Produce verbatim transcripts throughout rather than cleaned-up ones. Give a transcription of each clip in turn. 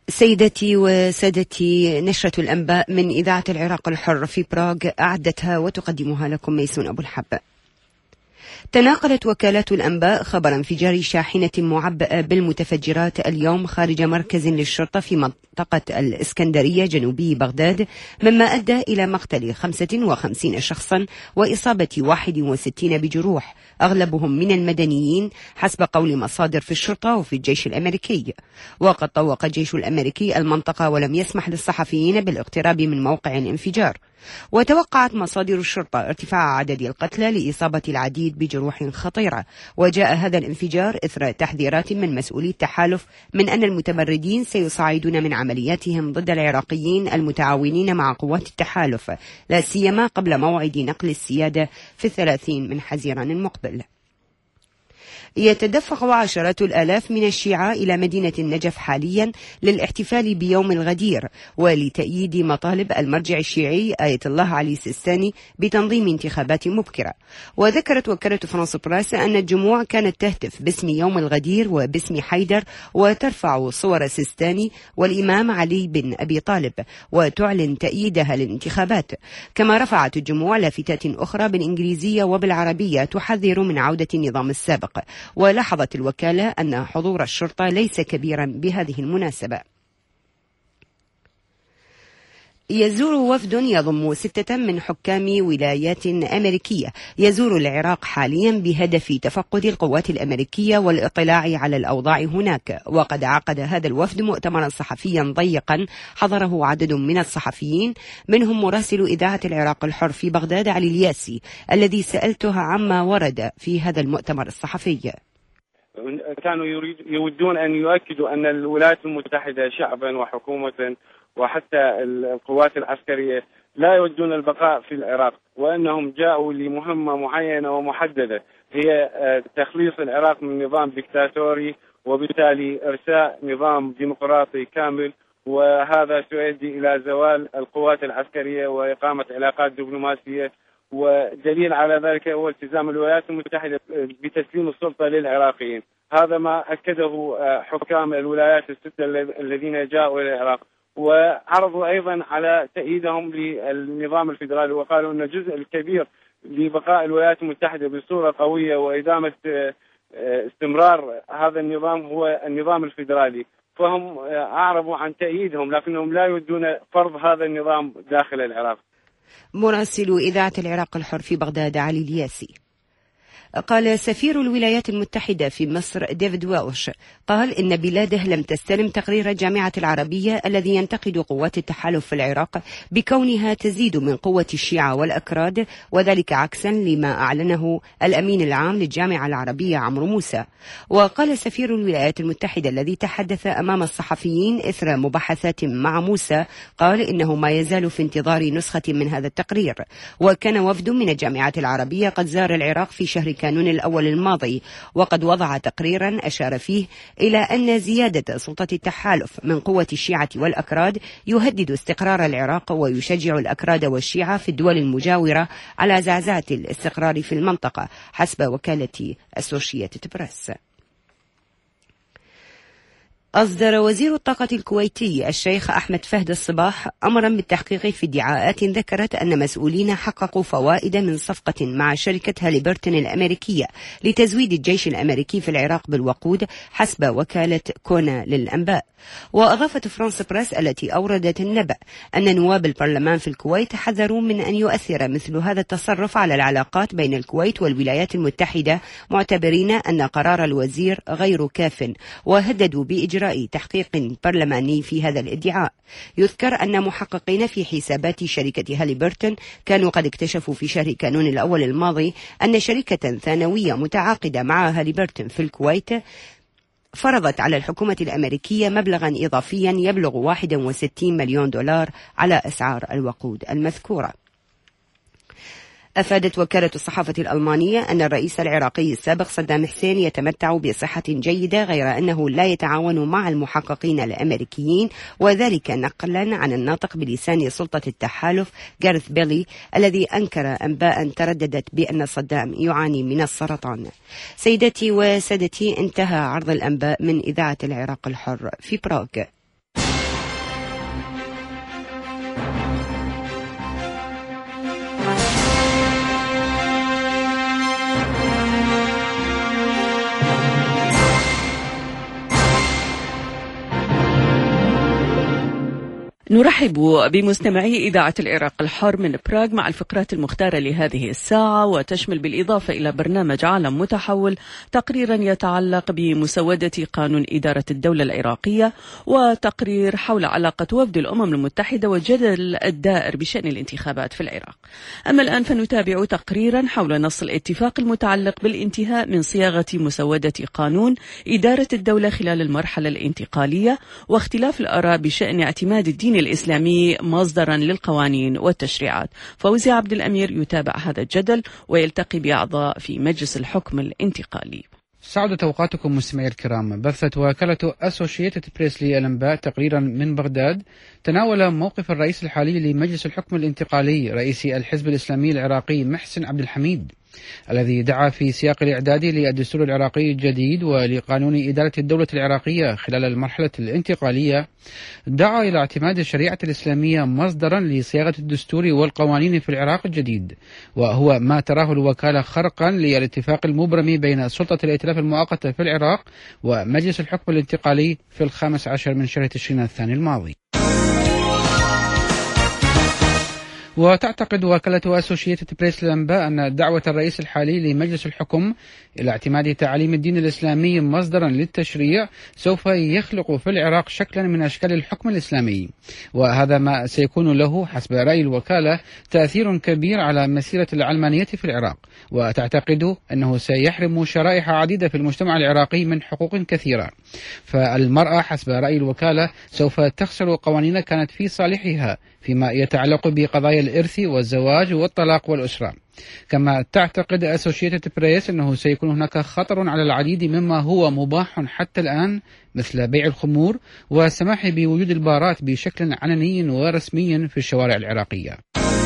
سيدتي وسادتي، نشرة الأنباء من إذاعة العراق الحر في براغ أعدتها وتقدمها لكم ميسون أبو الحب. تناقلت وكالات الأنباء خبر انفجار شاحنة معبأة بالمتفجرات اليوم خارج مركز للشرطة في منطقة الإسكندرية جنوبي بغداد، مما أدى إلى مقتل خمسة وخمسين شخصا وإصابة واحد وستين بجروح، أغلبهم من المدنيين حسب قول مصادر في الشرطة وفي الجيش الأمريكي. وقد طوق الجيش الأمريكي المنطقة ولم يسمح للصحفيين بالاقتراب من موقع الانفجار. وتوقعت مصادر الشرطة ارتفاع عدد القتلى لإصابة العديد بجروح خطيرة. وجاء هذا الانفجار إثر تحذيرات من مسؤولي التحالف من أن المتمردين سيصعدون من عملياتهم ضد العراقيين المتعاونين مع قوات التحالف، لا سيما قبل موعد نقل السيادة في الثلاثين من حزيران المقبل. يتدفق عشرات الآلاف من الشيعة إلى مدينة النجف حاليا للاحتفال بيوم الغدير ولتأييد مطالب المرجع الشيعي آية الله علي سيستاني بتنظيم انتخابات مبكرة. وذكرت وكالة فرانس براس أن الجموع كانت تهتف باسم يوم الغدير وباسم حيدر وترفع صور سيستاني والإمام علي بن أبي طالب وتعلن تأييدها للانتخابات. كما رفعت الجموع لافتات أخرى بالإنجليزية وبالعربية تحذر من عودة النظام السابق. ولاحظت الوكالة أن حضور الشرطة ليس كبيرا بهذه المناسبة. يزور وفد يضم ستة من حكام ولايات أمريكية يزور العراق حاليا بهدف تفقد القوات الأمريكية والاطلاع على الأوضاع هناك. وقد عقد هذا الوفد مؤتمرا صحفيا ضيقا حضره عدد من الصحفيين، منهم مراسل إذاعة العراق الحر في بغداد علي الياسي، الذي سألته عما ورد في هذا المؤتمر الصحفي. كانوا يودون أن يؤكدوا أن الولايات المتحدة شعبا وحكومة وحتى القوات العسكرية لا يودون البقاء في العراق، وأنهم جاءوا لمهمة معينة ومحددة هي تخليص العراق من نظام ديكتاتوري وبالتالي إرساء نظام ديمقراطي كامل، وهذا سيؤدي إلى زوال القوات العسكرية وإقامة علاقات دبلوماسية. ودليل على ذلك هو التزام الولايات المتحدة بتسليم السلطة للعراقيين. هذا ما أكده حكام الولايات الستة الذين جاءوا إلى العراق، وعرضوا أيضا على تأييدهم للنظام الفيدرالي، وقالوا أن الجزء الكبير لبقاء الولايات المتحدة بصورة قوية وإدامة استمرار هذا النظام هو النظام الفيدرالي. فهم أعربوا عن تأييدهم، لكنهم لا يريدون فرض هذا النظام داخل العراق. مراسل إذاعة العراق الحر في بغداد علي الياسي. قال سفير الولايات المتحدة في مصر ديفيد ويلش قال إن بلاده لم تستلم تقرير الجامعة العربية الذي ينتقد قوات التحالف في العراق بكونها تزيد من قوة الشيعة والأكراد، وذلك عكسا لما أعلنه الأمين العام للجامعة العربية عمرو موسى. وقال سفير الولايات المتحدة الذي تحدث أمام الصحفيين إثر مباحثات مع موسى قال إنه ما يزال في انتظار نسخة من هذا التقرير. وكان وفد من الجامعة العربية قد زار العراق في شهر كانون الأول الماضي، وقد وضع تقريرا أشار فيه إلى أن زيادة سلطة التحالف من قوة الشيعة والأكراد يهدد استقرار العراق ويشجع الأكراد والشيعة في الدول المجاورة على زعزعة الاستقرار في المنطقة حسب وكالة أسوشيتد بريس. أصدر وزير الطاقة الكويتي الشيخ أحمد فهد الصباح أمرا بالتحقيق في ادعاءات ذكرت أن مسؤولين حققوا فوائد من صفقة مع شركة هاليبرتون الأمريكية لتزويد الجيش الأمريكي في العراق بالوقود حسب وكالة كونا للأنباء. وأضافت فرانس بريس التي أوردت النبأ أن نواب البرلمان في الكويت حذروا من أن يؤثر مثل هذا التصرف على العلاقات بين الكويت والولايات المتحدة، معتبرين أن قرار الوزير غير كاف، وهددوا بإجراء تحقيق برلماني في هذا الادعاء. يذكر أن محققين في حسابات شركة هاليبرتون كانوا قد اكتشفوا في شهر كانون الأول الماضي أن شركة ثانوية متعاقدة مع هاليبرتون في الكويت فرضت على الحكومة الأمريكية مبلغا إضافيا يبلغ واحد وستين مليون دولار على أسعار الوقود المذكورة. أفادت وكالة الصحافة الألمانية أن الرئيس العراقي السابق صدام حسين يتمتع بصحة جيدة، غير أنه لا يتعاون مع المحققين الأمريكيين، وذلك نقلا عن الناطق بلسان سلطة التحالف غارث بيلي الذي أنكر أنباء ترددت بأن صدام يعاني من السرطان. سيدتي وسادتي، انتهى عرض الأنباء من إذاعة العراق الحر في براغ. نرحب بمستمعي إذاعة العراق الحر من براغ مع الفقرات المختارة لهذه الساعة، وتشمل بالإضافة إلى برنامج عالم متحول تقريرا يتعلق بمسودة قانون إدارة الدولة العراقية، وتقرير حول علاقة وفد الأمم المتحدة والجدل الدائر بشأن الانتخابات في العراق. أما الآن فنتابع تقريرا حول نص الاتفاق المتعلق بالانتهاء من صياغة مسودة قانون إدارة الدولة خلال المرحلة الانتقالية، واختلاف الآراء بشأن اعتماد الدين الإسلامي مصدرا للقوانين والتشريعات. فوزي عبد الأمير يتابع هذا الجدل ويلتقي بأعضاء في مجلس الحكم الانتقالي. سعد توقعاتكم مستمعي الكرام. بثت وكالة أسوشيتد بريس للأنباء تقريرا من بغداد تناول موقف الرئيس الحالي لمجلس الحكم الانتقالي رئيس الحزب الإسلامي العراقي محسن عبد الحميد، الذي دعا في سياق الإعداد للدستور العراقي الجديد ولقانون إدارة الدولة العراقية خلال المرحلة الانتقالية، دعا إلى اعتماد الشريعة الإسلامية مصدرا لصياغة الدستور والقوانين في العراق الجديد، وهو ما تراه الوكالة خرقا للاتفاق المبرم بين سلطة الائتلاف المؤقتة في العراق ومجلس الحكم الانتقالي في الخامس عشر من شهر تشرين الثاني الماضي. وتعتقد وكالة أسوشيتد بريس للأنباء أن دعوة الرئيس الحالي لمجلس الحكم إلى اعتماد تعاليم الدين الإسلامي مصدرا للتشريع سوف يخلق في العراق شكلا من أشكال الحكم الإسلامي، وهذا ما سيكون له حسب رأي الوكالة تأثير كبير على مسيرة العلمانية في العراق، وتعتقد أنه سيحرم شرائح عديدة في المجتمع العراقي من حقوق كثيرة. فالمرأة حسب رأي الوكالة سوف تخسر قوانين كانت في صالحها فيما يتعلق بقضايا الإرث والزواج والطلاق والأسرة. كما تعتقد أسوشيتد بريس أنه سيكون هناك خطر على العديد مما هو مباح حتى الآن، مثل بيع الخمور والسماح بوجود البارات بشكل علني ورسمي في الشوارع العراقية.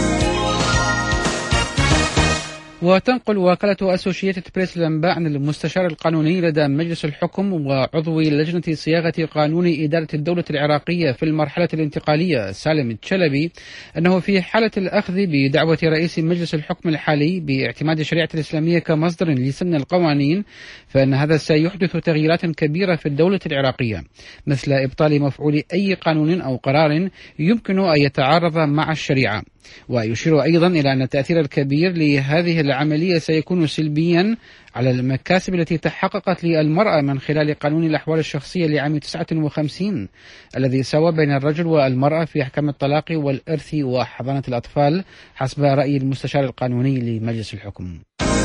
وتنقل وكالة أسوشيتد بريس للأنباء عن المستشار القانوني لدى مجلس الحكم وعضو لجنة صياغة قانون إدارة الدولة العراقية في المرحلة الانتقالية سالم الشلبي أنه في حالة الأخذ بدعوة رئيس مجلس الحكم الحالي باعتماد الشريعة الإسلامية كمصدر لسن القوانين، فإن هذا سيحدث تغييرات كبيرة في الدولة العراقية، مثل إبطال مفعول أي قانون أو قرار يمكن أن يتعارض مع الشريعة. ويشير أيضا إلى أن التأثير الكبير لهذه العملية سيكون سلبيا على المكاسب التي تحققت للمرأة من خلال قانون الأحوال الشخصية لعام تسعة وخمسين الذي سوى بين الرجل والمرأة في أحكام الطلاق والإرث وحضانة الأطفال حسب رأي المستشار القانوني لمجلس الحكم.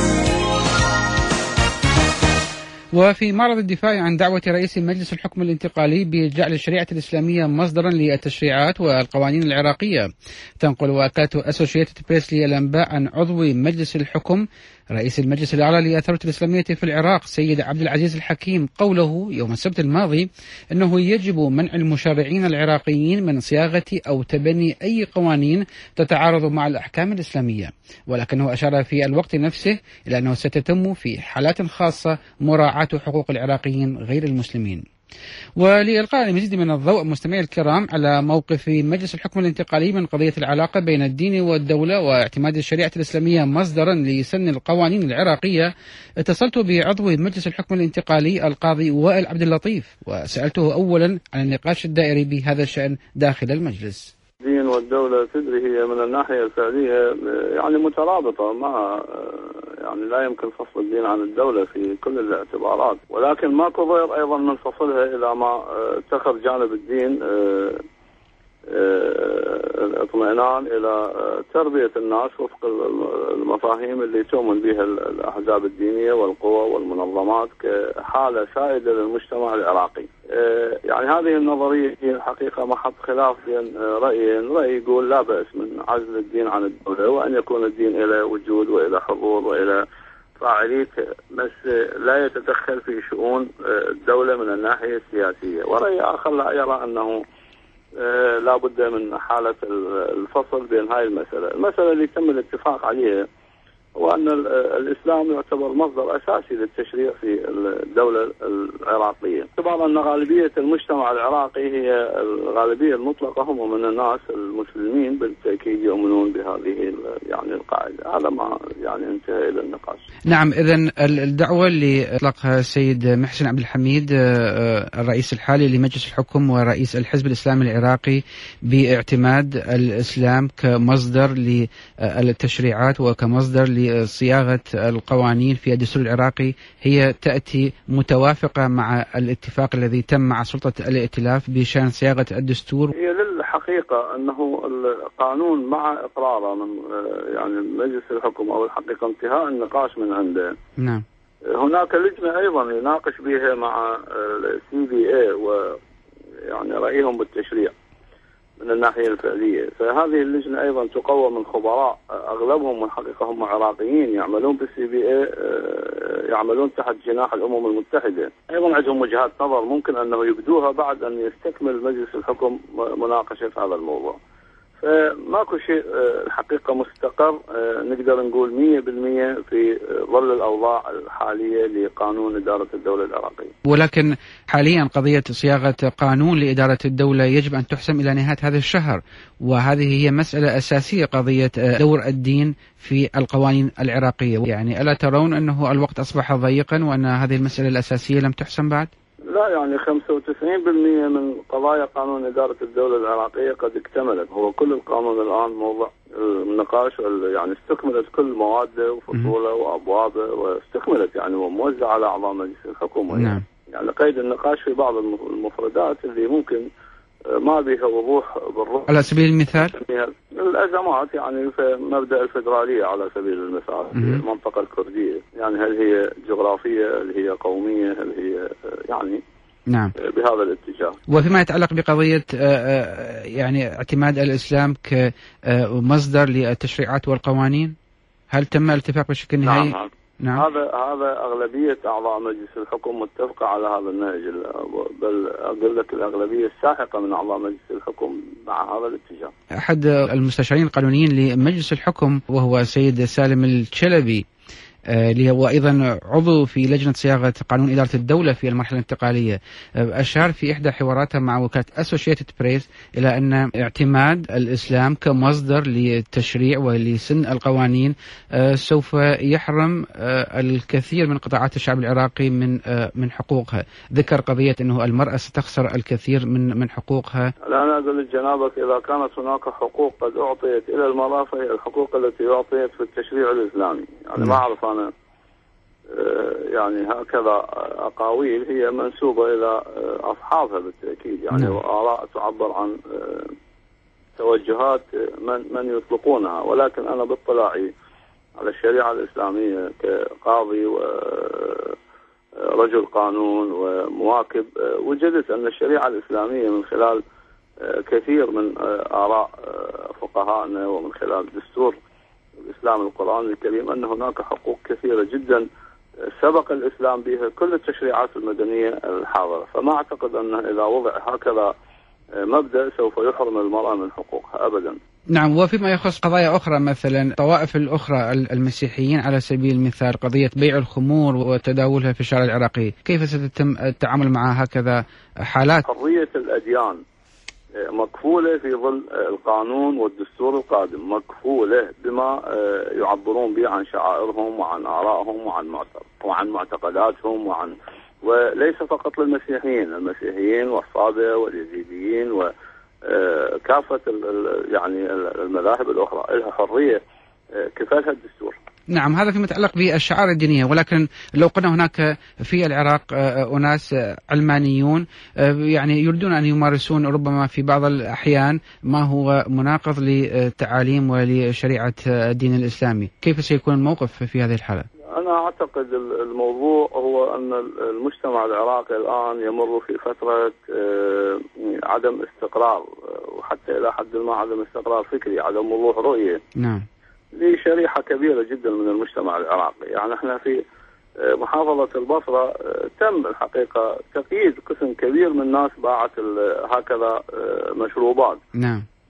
وفي معرض الدفاع عن دعوة رئيس مجلس الحكم الانتقالي بجعل الشريعة الإسلامية مصدرا للتشريعات والقوانين العراقية، تنقل وكالة أسوشيتد بريس للأنباء عن عضو مجلس الحكم رئيس المجلس الأعلى للثورة الإسلامية في العراق سيد عبد العزيز الحكيم قوله يوم السبت الماضي أنه يجب منع المشرعين العراقيين من صياغة أو تبني أي قوانين تتعارض مع الأحكام الإسلامية، ولكنه أشار في الوقت نفسه إلى أنه ستتم في حالات خاصة مراعاة حقوق العراقيين غير المسلمين. ولإلقاء المزيد من الضوء مستمعي الكرام على موقف مجلس الحكم الانتقالي من قضية العلاقة بين الدين والدولة واعتماد الشريعة الإسلامية مصدرا لسن القوانين العراقية، اتصلت بعضو مجلس الحكم الانتقالي القاضي وائل عبد اللطيف وسألته أولا عن النقاش الدائري بهذا الشأن داخل المجلس. الدين والدولة تدري هي من الناحية الفعلية يعني مترابطة، ما يعني لا يمكن فصل الدين عن الدولة في كل الاعتبارات، ولكن ماكو ضير أيضا من فصلها إلى ما اتخذ جانب الدين الاطمئنان إلى تربية الناس وفق المفاهيم اللي تؤمن بها الأحزاب الدينية والقوى والمنظمات كحالة سائدة للمجتمع العراقي. يعني هذه النظرية هي الحقيقة محط خلاف بين رأيين، رأي يقول لا بأس من عزل الدين عن الدولة وأن يكون الدين إلى وجود وإلى حضور وإلى فاعلية، بس لا يتدخل في شؤون الدولة من الناحية السياسية. ورأي آخر لا يرى أنه لا بد من حالة الفصل بين هاي المسألة. المسألة اللي تم الاتفاق عليها هو أن الإسلام يعتبر مصدر أساسي للتشريع في الدولة العراقية، باعتبار أن غالبية المجتمع العراقي هي الغالبية المطلقة هم من الناس المسلمين، بالتأكيد يؤمنون بهذه يعني القاعدة. هذا ما يعني انتهى إلى النقاش. نعم، إذن الدعوة اللي أطلقها السيد محسن عبد الحميد الرئيس الحالي لمجلس الحكم ورئيس الحزب الإسلامي العراقي باعتماد الإسلام كمصدر للتشريعات وكمصدر لصياغة القوانين في الدستور العراقي، هي تأتي متوافقة مع الاتفاق الذي تم مع سلطة الائتلاف بشأن صياغة الدستور. هي للحقيقة أنه القانون مع إقراره من يعني مجلس الحكم أو الحقيقة انتهاء النقاش من عنده. نعم. هناك لجنة أيضا يناقش بها مع السي بي اي ويعني رأيهم بالتشريع من الناحية الفعلية، فهذه اللجنة أيضا تقوم من خبراء أغلبهم الحقيقة هم عراقيين يعملون بالسي بي اي، يعملون تحت جناح الأمم المتحدة، أيضا عندهم وجهات نظر ممكن أنه يبدوها بعد أن يستكمل مجلس الحكم مناقشة هذا الموضوع. فماكو شيء الحقيقة مستقر نقدر نقول مية بالمية في ظل الأوضاع الحالية لقانون إدارة الدولة العراقية. ولكن حاليا قضية صياغة قانون لإدارة الدولة يجب أن تحسم إلى نهاية هذا الشهر، وهذه هي مسألة أساسية، قضية دور الدين في القوانين العراقية. يعني ألا ترون أنه الوقت أصبح ضيقا وأن هذه المسألة الأساسية لم تحسم بعد؟ لا، يعني خمسة وتسعين بالمئة من قضايا قانون إدارة الدولة العراقية قد اكتملت. هو كل القانون الآن موضع النقاش، يعني استكملت كل مواده وفصوله وأبوابه واستكملت يعني وموزعة على أعضاء مجلس الحكومة. نعم. يعني قيد النقاش في بعض المفردات اللي ممكن ما بها وضوح بالرغم. على سبيل المثال الأزمات يعني في مبدأ الفيدرالية على سبيل المثال في المنطقة الكردية، يعني هل هي جغرافية، هل هي قومية، هل هي يعني نعم بهذا الاتجاه. وفيما يتعلق بقضية يعني اعتماد الإسلام كمصدر للتشريعات والقوانين، هل تم الاتفاق بشكل نهائي؟ نعم. نعم. هذا هذا أغلبية أعضاء مجلس الحكم متفقة على هذا النهج، بل أقول لك الأغلبية الساحقة من أعضاء مجلس الحكم مع هذا الاتجاه. أحد المستشارين القانونيين لمجلس الحكم وهو السيد سالم الشلبي اللي هو أيضا عضو في لجنة صياغة قانون إدارة الدولة في المرحلة الانتقالية، أشار في إحدى حواراتها مع وكالة أسوشيتد بريس إلى أن اعتماد الإسلام كمصدر للتشريع ولسن القوانين سوف يحرم الكثير من قطاعات الشعب العراقي من من حقوقها. ذكر قضية أنه المرأة ستخسر الكثير من من حقوقها. أنا أقول لجنابك إذا كانت هناك حقوق قد أعطيت إلى المرأة فهي الحقوق التي أعطيت في التشريع الإسلامي. يعني ما أعرف أنا يعني هكذا أقاويل هي منسوبة إلى أصحابها بالتأكيد، يعني وآراء تعبر عن توجهات من من يطلقونها، ولكن أنا باطلاعي على الشريعة الإسلامية كقاضي ورجل قانون ومواكب وجدت أن الشريعة الإسلامية من خلال كثير من آراء فقهائنا ومن خلال دستور الإسلام القرآن الكريم أن هناك حقوق كثيرة جدا سبق الإسلام بها كل التشريعات المدنية الحاضرة، فما أعتقد أنه إذا وضع هكذا مبدأ سوف يحرم المرأة من حقوقها أبدا. نعم. وفيما يخص قضايا أخرى مثلا طوائف الأخرى المسيحيين على سبيل المثال قضية بيع الخمور وتداولها في الشارع العراقي، كيف ستتم التعامل مع هكذا حالات؟ حرية الأديان مكفولة في ظل القانون والدستور القادم، مكفولة بما يعبرون به عن شعائرهم وعن آرائهم وعن وعن معتقداتهم وعن وليس فقط للمسيحيين، المسيحيين والصابئة واليزيديين وكافة يعني المذاهب الأخرى لها حرية كفالها الدستور. نعم، هذا فيما يتعلق بالشعائر الدينية، ولكن لو قلنا هناك في العراق أناس علمانيون يعني يريدون أن يمارسون ربما في بعض الأحيان ما هو مناقض للتعاليم ولشريعة الدين الإسلامي، كيف سيكون الموقف في هذه الحالة؟ أنا أعتقد الموضوع هو أن المجتمع العراقي الآن يمر في فترة عدم استقرار، وحتى إلى حد ما عدم استقرار فكري، عدم وضوح رؤية. نعم. لشريحة كبيرة جدا من المجتمع العراقي. يعني احنا في محافظة البصرة تم الحقيقة تقييد قسم كبير من الناس باعت هكذا مشروبات. نعم.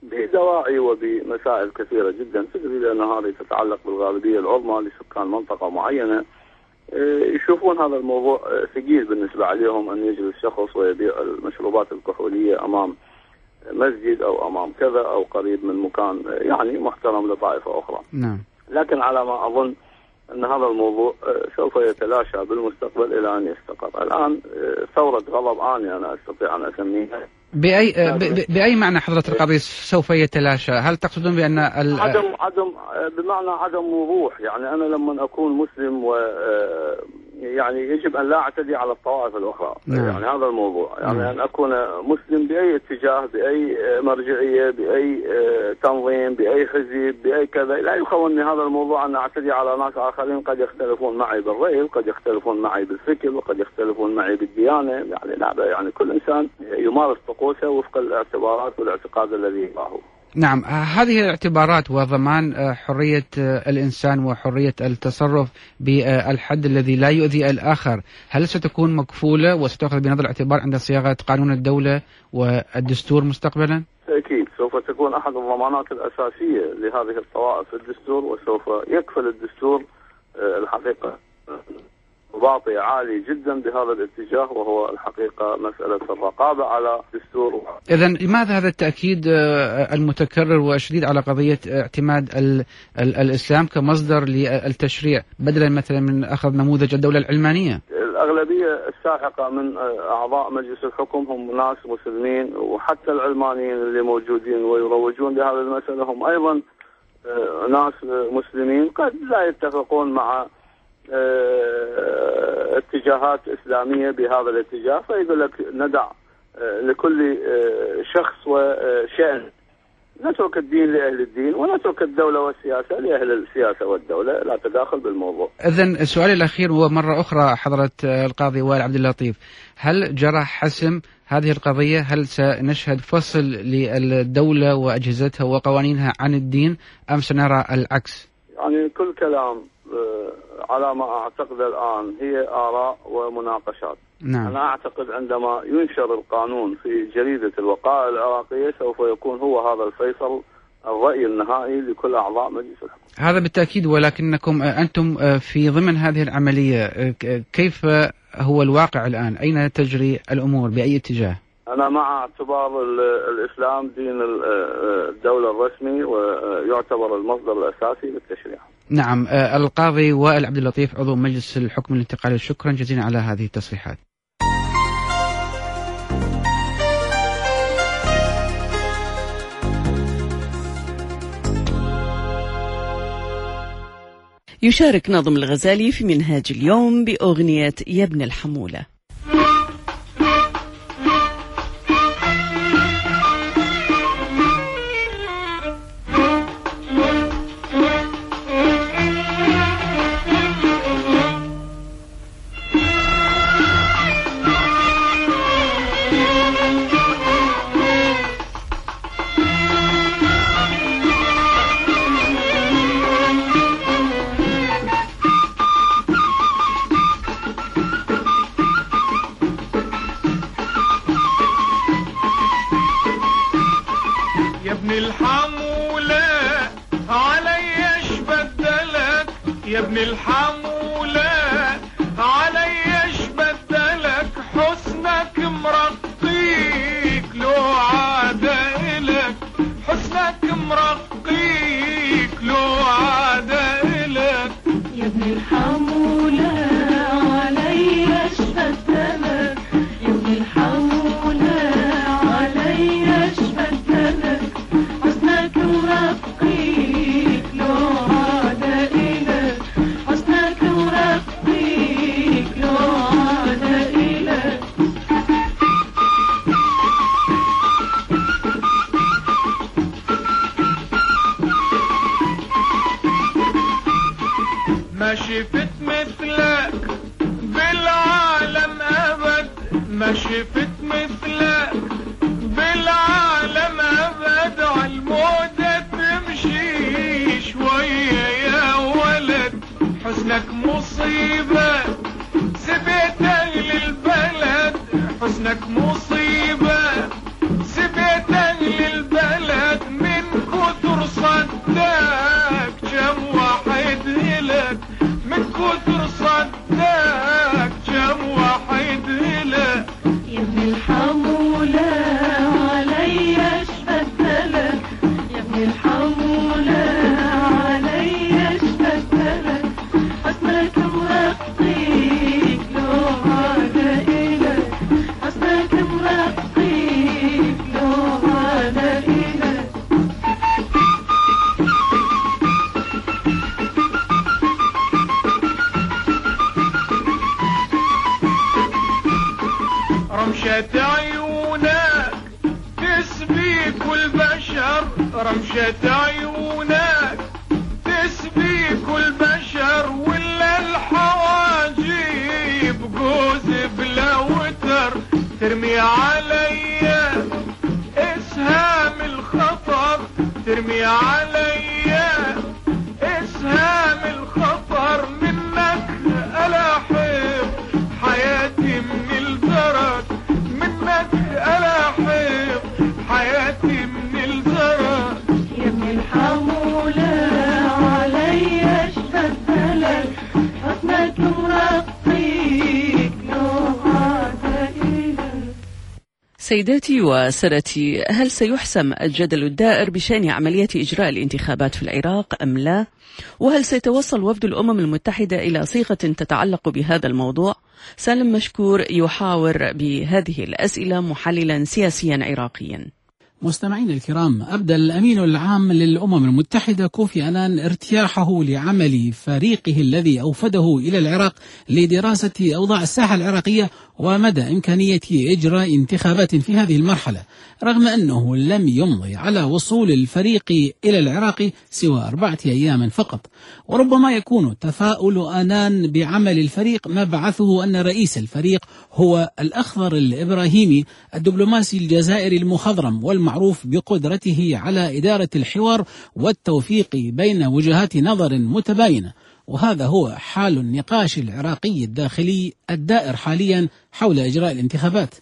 بدواعي وبمسائل كثيرة جدا تدري، لأن هذه تتعلق بالغالبية العظمى لسكان منطقة معينة يشوفون هذا الموضوع ثقيل بالنسبة عليهم أن يجلس شخص ويبيع المشروبات الكحولية أمام مسجد أو أمام كذا أو قريب من مكان يعني محترم لطائفة أخرى. نعم. لكن على ما أظن أن هذا الموضوع سوف يتلاشى بالمستقبل إلى أن يستقر. الآن ثورة غضب آني أنا أستطيع أن أسميها. بأي بأي معنى حضرة القاضي سوف يتلاشى؟ هل تقصدون بأن ال... عدم عدم بمعنى عدم وضوح؟ يعني أنا لما أكون مسلم و يعني يجب أن لا أعتدي على الطوائف الأخرى. نعم. يعني هذا الموضوع، يعني نعم. أن أكون مسلم بأي اتجاه، بأي مرجعية، بأي تنظيم، بأي حزب، بأي كذا، لا يخونني هذا الموضوع أن أعتدي على ناس آخرين قد يختلفون معي بالرأي، وقد يختلفون معي بالفكر، وقد يختلفون معي بالديانة. يعني لا، يعني كل إنسان يمارس طقوسه وفق الاعتبارات والاعتقاد الذي يراه. نعم، هذه الاعتبارات وضمان حرية الإنسان وحرية التصرف بالحد الذي لا يؤذي الآخر، هل ستكون مكفولة وستأخذ بنظر الاعتبار عند صياغة قانون الدولة والدستور مستقبلا؟ أكيد سوف تكون أحد الضمانات الأساسية لهذه الطوائف في الدستور، وسوف يكفل الدستور الحقيقة باطئ عالي جدا بهذا الاتجاه، وهو الحقيقة مسألة الرقابة على الدستور. إذن لماذا هذا التأكيد المتكرر والشديد على قضية اعتماد ال ال الإسلام كمصدر للتشريع بدلا مثلا من أخذ نموذج الدولة العلمانية؟ الأغلبية الساحقة من أعضاء مجلس الحكم هم ناس مسلمين، وحتى العلمانيين اللي موجودين ويروجون لهذه المسألة هم أيضا ناس مسلمين قد لا يتفقون مع اه اتجاهات إسلامية بهذا الاتجاه، فيقول لك ندع اه لكل اه شخص وشأن، نترك الدين لأهل الدين ونترك الدولة والسياسة لأهل السياسة والدولة، لا تداخل بالموضوع. إذن السؤال الأخير هو مرة أخرى حضرة القاضي وائل عبد اللطيف، هل جرى حسم هذه القضية؟ هل سنشهد فصل للدولة وأجهزتها وقوانينها عن الدين أم سنرى العكس؟ يعني كل كلام على ما أعتقد الآن هي آراء ومناقشات. نعم. أنا أعتقد عندما ينشر القانون في جريدة الوقائع العراقية سوف يكون هو هذا الفيصل الرأي النهائي لكل أعضاء مجلس الحكم. هذا بالتأكيد، ولكنكم أنتم في ضمن هذه العملية كيف هو الواقع الآن؟ أين تجري الأمور بأي اتجاه؟ أنا مع اعتبار الإسلام دين الدولة الرسمي ويعتبر المصدر الأساسي للتشريع. نعم. القاضي وائل عبد اللطيف عضو مجلس الحكم الانتقالي، شكرا جزيلا على هذه التصريحات. يشارك ناظم الغزالي في منهاج اليوم بأغنية يا ابن الحمولة. يا ابن الحمولة عليش بدلك، حسنك مرقيك لو عاد إلك، حسنك مرقيك لو عاد إلك. يا ابن الحمولة عليش بدلك، يا ابن الحمولة عليش بدلك، حسنك مرقيك لو عاد إلك، حسنك مرقيك لو عاد إلك. ما شفت مثلك بالعالم أبد، ما شفت مثلك بالعالم أبد، عالمودة تمشي شوية يا ولد، حسنك مصيبة سبيت أهل البلد، حسنك مصيبة سبيت أهل البلد. كتر صداك كم واحد هلا يا ابن الحمولة علي اشفت لك يا ابن الحمولة علي اشفت لك حسنك مرقيك لو على إلك حسنك مرقيك لو على إلك رمشة عيونك تسبي كل بشر رمشة عيونك تسبي كل بشر ولا الحواجب جوز بلا وتر ترمي علي اسهام الخطر ترمي علي اسهام الخطر منك ألاحب حياتي من الزرق منك ألاحب حياتي من الزرق يا ابن الحمولة علي اشفت لك حسنك مرقيك لو عاد إلك. سيداتي وسادتي، هل سيحسم الجدل الدائر بشأن عملية إجراء الانتخابات في العراق أم لا؟ وهل سيتوصل وفد الأمم المتحدة إلى صيغة تتعلق بهذا الموضوع؟ سالم مشكور يحاور بهذه الأسئلة محللا سياسيا عراقيا. مستمعين الكرام، أبدى الأمين العام للأمم المتحدة كوفي أنان ارتياحه لعمل فريقه الذي أوفده إلى العراق لدراسة أوضاع الساحة العراقية ومدى إمكانية إجراء انتخابات في هذه المرحلة، رغم أنه لم يمضي على وصول الفريق إلى العراق سوى أربعة أيام فقط. وربما يكون تفاؤل أنان بعمل الفريق مبعثه أن رئيس الفريق هو الأخضر الإبراهيمي الدبلوماسي الجزائري المخضرم والمعروف بقدرته على إدارة الحوار والتوفيق بين وجهات نظر متباينة. وهذا هو حال النقاش العراقي الداخلي الدائر حاليا حول إجراء الانتخابات.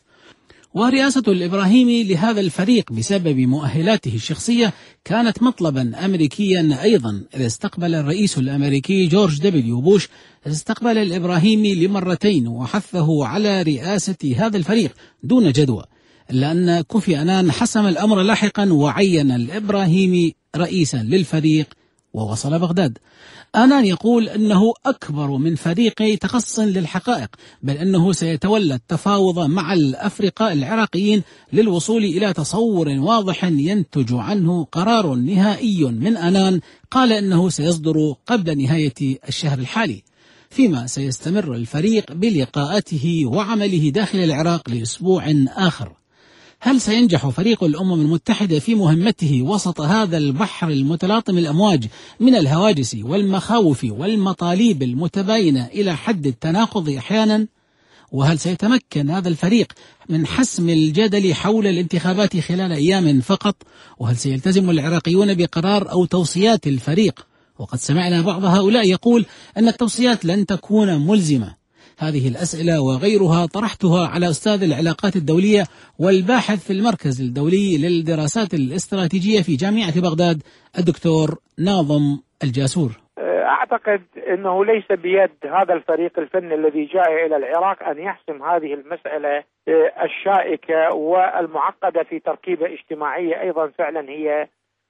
ورئاسة الإبراهيمي لهذا الفريق بسبب مؤهلاته الشخصية كانت مطلبا أمريكيا أيضا، إذ استقبل الرئيس الأمريكي جورج دبليو بوش استقبل الإبراهيمي لمرتين وحثه على رئاسة هذا الفريق دون جدوى، إلا أن كوفي أنان حسم الأمر لاحقا وعين الإبراهيمي رئيسا للفريق ووصل بغداد. أنان يقول أنه أكبر من فريق تخصص للحقائق، بل أنه سيتولى التفاوض مع الأفرقاء العراقيين للوصول إلى تصور واضح ينتج عنه قرار نهائي من أنان قال أنه سيصدر قبل نهاية الشهر الحالي، فيما سيستمر الفريق بلقاءاته وعمله داخل العراق لأسبوع آخر. هل سينجح فريق الأمم المتحدة في مهمته وسط هذا البحر المتلاطم الأمواج من الهواجس والمخاوف والمطالب المتباينة إلى حد التناقض أحيانا؟ وهل سيتمكن هذا الفريق من حسم الجدل حول الانتخابات خلال أيام فقط؟ وهل سيلتزم العراقيون بقرار أو توصيات الفريق؟ وقد سمعنا بعض هؤلاء يقول أن التوصيات لن تكون ملزمة. هذه الأسئلة وغيرها طرحتها على أستاذ العلاقات الدولية والباحث في المركز الدولي للدراسات الاستراتيجية في جامعة بغداد الدكتور ناظم الجاسور. أعتقد أنه ليس بيد هذا الفريق الفني الذي جاء إلى العراق أن يحسم هذه المسألة الشائكة والمعقدة في تركيبة اجتماعية أيضا فعلا هي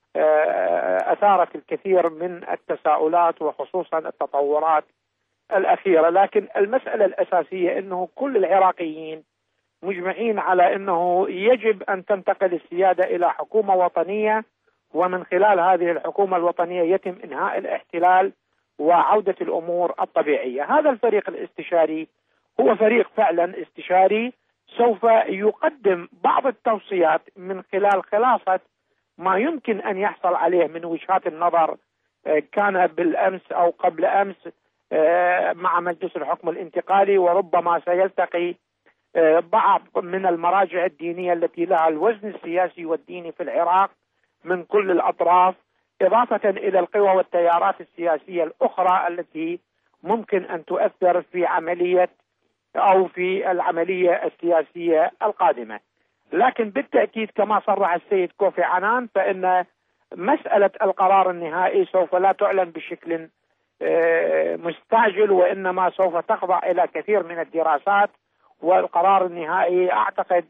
أثارت الكثير من التساؤلات وخصوصا التطورات الأخيرة. لكن المسألة الأساسية أنه كل العراقيين مجمعين على أنه يجب أن تنتقل السيادة إلى حكومة وطنية، ومن خلال هذه الحكومة الوطنية يتم إنهاء الاحتلال وعودة الأمور الطبيعية. هذا الفريق الاستشاري هو فريق فعلا استشاري سوف يقدم بعض التوصيات من خلال خلاصة ما يمكن أن يحصل عليه من وجهات النظر كان بالأمس أو قبل أمس مع مجلس الحكم الانتقالي، وربما سيلتقي بعض من المراجع الدينية التي لها الوزن السياسي والديني في العراق من كل الأطراف، إضافة إلى القوى والتيارات السياسية الأخرى التي ممكن أن تؤثر في عملية أو في العملية السياسية القادمة. لكن بالتأكيد كما صرح السيد كوفي عنان فإن مسألة القرار النهائي سوف لا تعلن بشكل مستعجل، وإنما سوف تخضع إلى كثير من الدراسات، والقرار النهائي أعتقد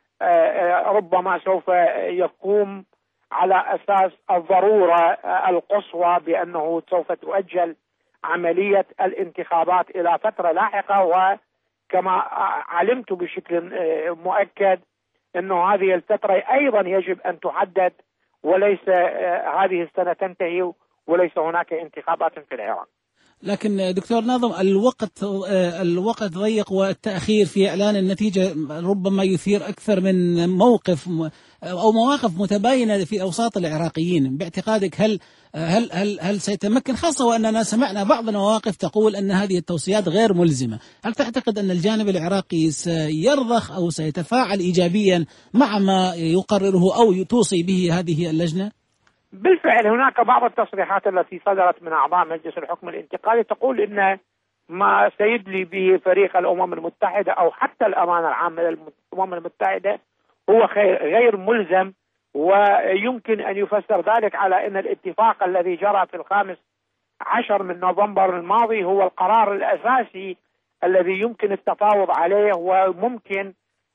ربما سوف يقوم على أساس الضرورة القصوى بأنه سوف تؤجل عملية الانتخابات إلى فترة لاحقة. وكما علمت بشكل مؤكد أنه هذه الفترة أيضا يجب أن تحدد، وليس هذه السنة تنتهي وليس هناك انتخابات في العراق. لكن دكتور ناظم، الوقت الوقت ضيق، والتأخير في إعلان النتيجة ربما يثير أكثر من موقف أو مواقف متباينة في أوساط العراقيين. باعتقادك هل هل هل هل سيتمكن، خاصة وأننا سمعنا بعض المواقف تقول أن هذه التوصيات غير ملزمة، هل تعتقد أن الجانب العراقي سيرضخ أو سيتفاعل إيجابيا مع ما يقرره أو توصي به هذه اللجنة؟ بالفعل هناك بعض التصريحات التي صدرت من أعضاء مجلس الحكم الانتقالي تقول إن ما سيدلي به فريق الأمم المتحدة أو حتى الأمانة العامة للأمم المتحدة هو غير ملزم، ويمكن أن يفسر ذلك على أن الاتفاق الذي جرى في الخامس عشر من نوفمبر الماضي هو القرار الأساسي الذي يمكن التفاوض عليه، وممكن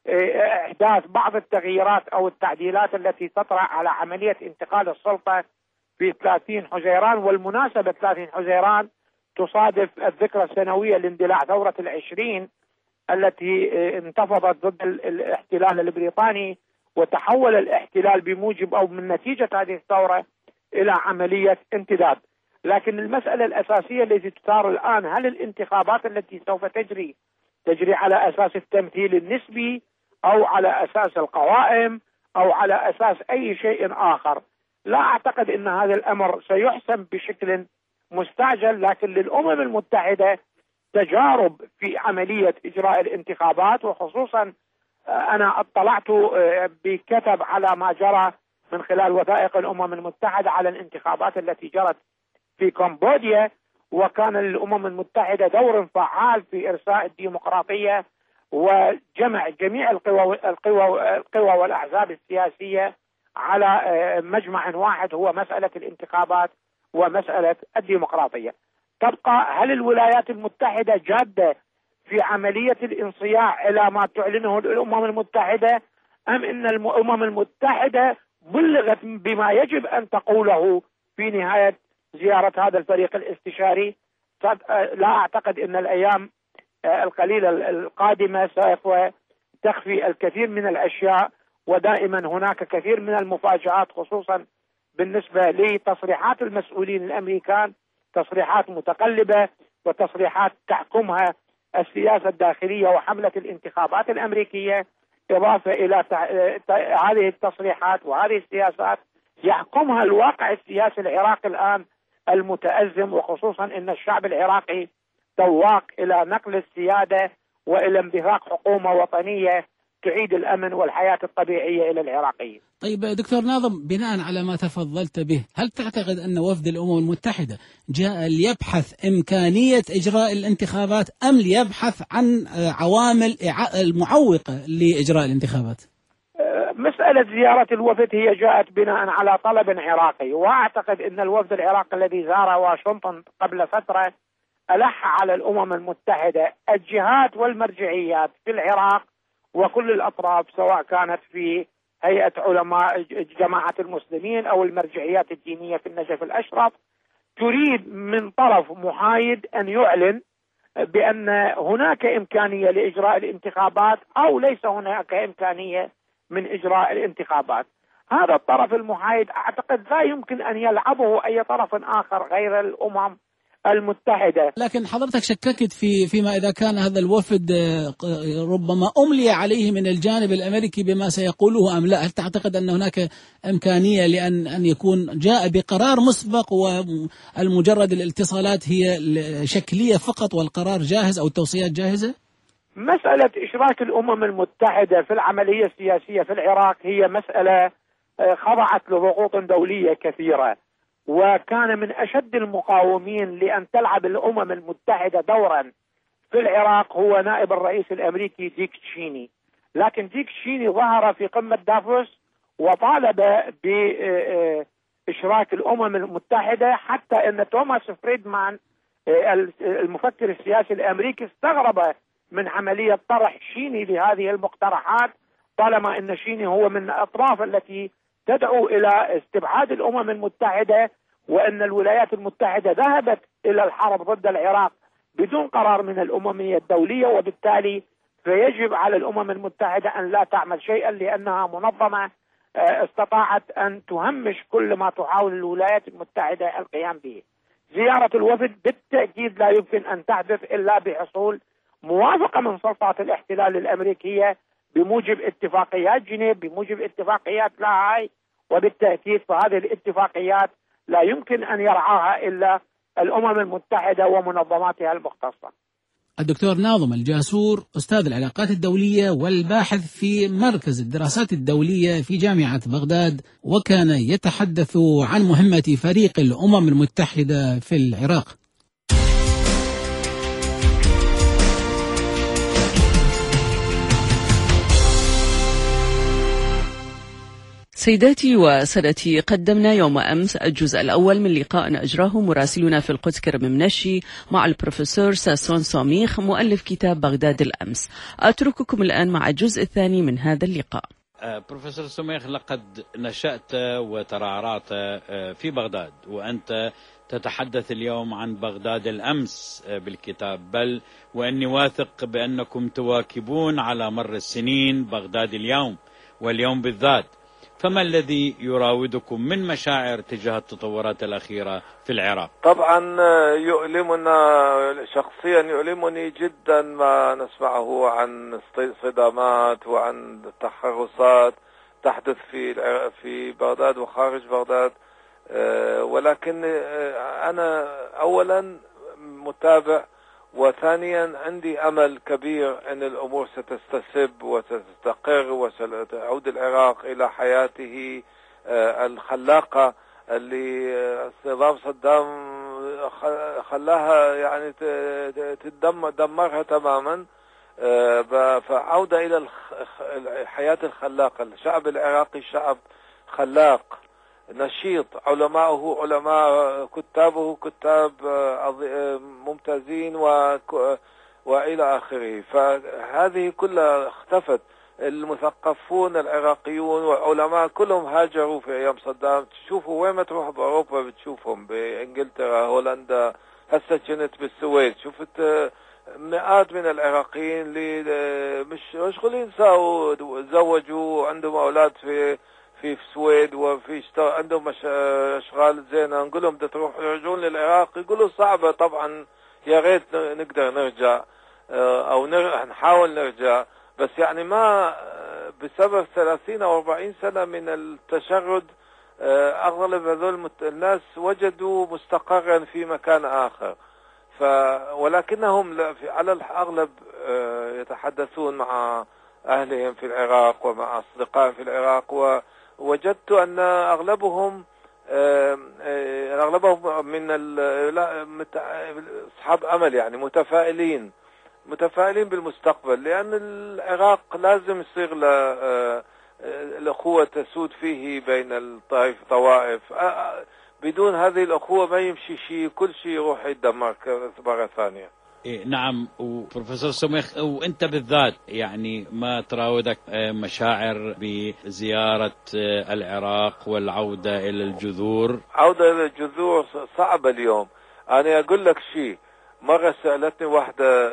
إحداث بعض التغييرات أو التعديلات التي تطرح على عملية انتقال السلطة في ثلاثين حزيران. والمناسبة ثلاثين حزيران تصادف الذكرى السنوية لاندلاع ثورة العشرين التي انتفضت ضد الاحتلال البريطاني، وتحول الاحتلال بموجب أو من نتيجة هذه الثورة إلى عملية امتداد. لكن المسألة الأساسية التي تثار الآن، هل الانتخابات التي سوف تجري تجري على أساس التمثيل النسبي أو على أساس القوائم أو على أساس أي شيء آخر؟ لا أعتقد أن هذا الأمر سيحسم بشكل مستعجل، لكن للأمم المتحدة تجارب في عملية إجراء الانتخابات، وخصوصا أنا اطلعت بكتب على ما جرى من خلال وثائق الأمم المتحدة على الانتخابات التي جرت في كمبوديا، وكان للأمم المتحدة دور فعال في إرساء الديمقراطية وجمع جميع القوى القوى القوى والأحزاب السياسية على مجمع واحد هو مسألة الانتخابات ومسألة الديمقراطية. تبقى هل الولايات المتحدة جادة في عملية الانصياع إلى ما تعلنه الأمم المتحدة، أم أن الأمم المتحدة بلغت بما يجب أن تقوله في نهاية زيارة هذا الفريق الاستشاري؟ لا أعتقد أن الأيام القليلة القادمة سوف تخفي الكثير من الأشياء، ودائما هناك كثير من المفاجآت، خصوصا بالنسبة لتصريحات المسؤولين الأمريكان، تصريحات متقلبة وتصريحات تحكمها السياسة الداخلية وحملة الانتخابات الأمريكية، إضافة إلى هذه التصريحات وهذه السياسات يحكمها الواقع السياسي العراقي الآن المتأزم، وخصوصا أن الشعب العراقي تواق إلى نقل السيادة وإلى انبثاق حكومة وطنية تعيد الأمن والحياة الطبيعية إلى العراقيين. طيب دكتور ناظم، بناء على ما تفضلت به، هل تعتقد أن وفد الأمم المتحدة جاء ليبحث إمكانية إجراء الانتخابات أم ليبحث عن عوامل المعوقة لإجراء الانتخابات؟ مسألة زيارة الوفد هي جاءت بناء على طلب عراقي، وأعتقد أن الوفد العراقي الذي زار واشنطن قبل فترة ألح على الأمم المتحدة الجهات والمرجعيات في العراق وكل الأطراف، سواء كانت في هيئة علماء جماعة المسلمين أو المرجعيات الدينية في النجف الأشرف، تريد من طرف محايد أن يعلن بأن هناك إمكانية لإجراء الانتخابات أو ليس هناك إمكانية من إجراء الانتخابات. هذا الطرف المحايد أعتقد لا يمكن أن يلعبه أي طرف آخر غير الأمم المتحدة. لكن حضرتك شككت في فيما إذا كان هذا الوفد ربما أملي عليه من الجانب الأمريكي بما سيقوله أم لا؟ هل تعتقد أن هناك إمكانية لأن أن يكون جاء بقرار مسبق والمجرد الاتصالات هي شكلية فقط والقرار جاهز أو التوصيات جاهزة؟ مسألة إشراك الأمم المتحدة في العملية السياسية في العراق هي مسألة خضعت لضغوط دولية كثيرة، وكان من أشد المقاومين لأن تلعب الأمم المتحدة دورا في العراق هو نائب الرئيس الأمريكي ديك تشيني. لكن ديك تشيني ظهر في قمة دافوس وطالب بإشراك الأمم المتحدة، حتى أن توماس فريدمان المفكر السياسي الأمريكي استغرب من عملية طرح شيني لهذه المقترحات، طالما أن شيني هو من الأطراف التي تدعو إلى استبعاد الأمم المتحدة، وأن الولايات المتحدة ذهبت إلى الحرب ضد العراق بدون قرار من الأممية الدولية، وبالتالي فيجب على الأمم المتحدة أن لا تعمل شيئا لأنها منظمة استطاعت أن تهمش كل ما تحاول الولايات المتحدة القيام به. زيارة الوفد بالتأكيد لا يمكن أن تحدث إلا بحصول موافقة من سلطات الاحتلال الأمريكية بموجب اتفاقيات جنيف، بموجب اتفاقيات لاهاي، وبالتأكيد فهذه الاتفاقيات لا يمكن أن يرعاها إلا الأمم المتحدة ومنظماتها المختصة. الدكتور ناظم الجاسور، أستاذ العلاقات الدولية والباحث في مركز الدراسات الدولية في جامعة بغداد، وكان يتحدث عن مهمة فريق الأمم المتحدة في العراق. سيداتي وسادتي، قدمنا يوم أمس الجزء الأول من لقاء أجراه مراسلنا في القدس كرم منشي مع البروفيسور ساسون سوميخ مؤلف كتاب بغداد الأمس. أترككم الآن مع الجزء الثاني من هذا اللقاء. بروفيسور سوميخ، لقد نشأت وترعرعت في بغداد، وأنت تتحدث اليوم عن بغداد الأمس بالكتاب، بل وأني واثق بأنكم تواكبون على مر السنين بغداد اليوم واليوم بالذات. فما الذي يراودكم من مشاعر تجاه التطورات الأخيرة في العراق؟ طبعا يؤلمنا شخصيا، يؤلمني جدا ما نسمعه عن صدامات وعن تحرصات تحدث في في بغداد وخارج بغداد، ولكن أنا أولا متابع، وثانيا عندي أمل كبير أن الأمور ستستسب وستستقر وستعود العراق إلى حياته الخلاقة اللي نظام صدام خلاها يعني تدمرها تماما، فعودة إلى الحياة الخلاقة. الشعب العراقي شعب خلاق نشيط، علماؤه علماء، كتابه كتاب ممتازين وإلى آخره. فهذه كلها اختفت. المثقفون العراقيون والعلماء كلهم هاجروا في أيام صدام. تشوفوا وين ما تروح بأوروبا بتشوفهم، بإنجلترا، هولندا، هسه كنت بالسويد شفت مئات من العراقيين اللي مش مشغولين، ساووا تزوجوا، عندهم أولاد في في السويد وفي عندهم اشغال زينه. نقول لهم بدها تروحوا يرجعون للعراق، يقولوا صعبه. طبعا يا ريت نقدر نرجع او نحاول نرجع، بس يعني ما بسبب ثلاثين او أربعين سنه من التشرد اغلب هذول الناس وجدوا مستقرا في مكان اخر. ف ولكنهم على الاغلب يتحدثون مع اهلهم في العراق ومع اصدقائهم في العراق، و وجدت أن أغلبهم أغلبهم من أصحاب أمل، يعني متفائلين متفائلين بالمستقبل، لأن العراق لازم يصير الأخوة تسود فيه بين الطوائف. بدون هذه الأخوة ما يمشي شيء، كل شيء يروح يتدمر مرة ثانية. إيه نعم. وبروفيسور سوميخ، وانت بالذات يعني ما تراودك مشاعر بزيارة العراق والعودة إلى الجذور؟ عودة إلى الجذور صعبة اليوم. أنا أقول لك شيء، مرة سألتني واحدة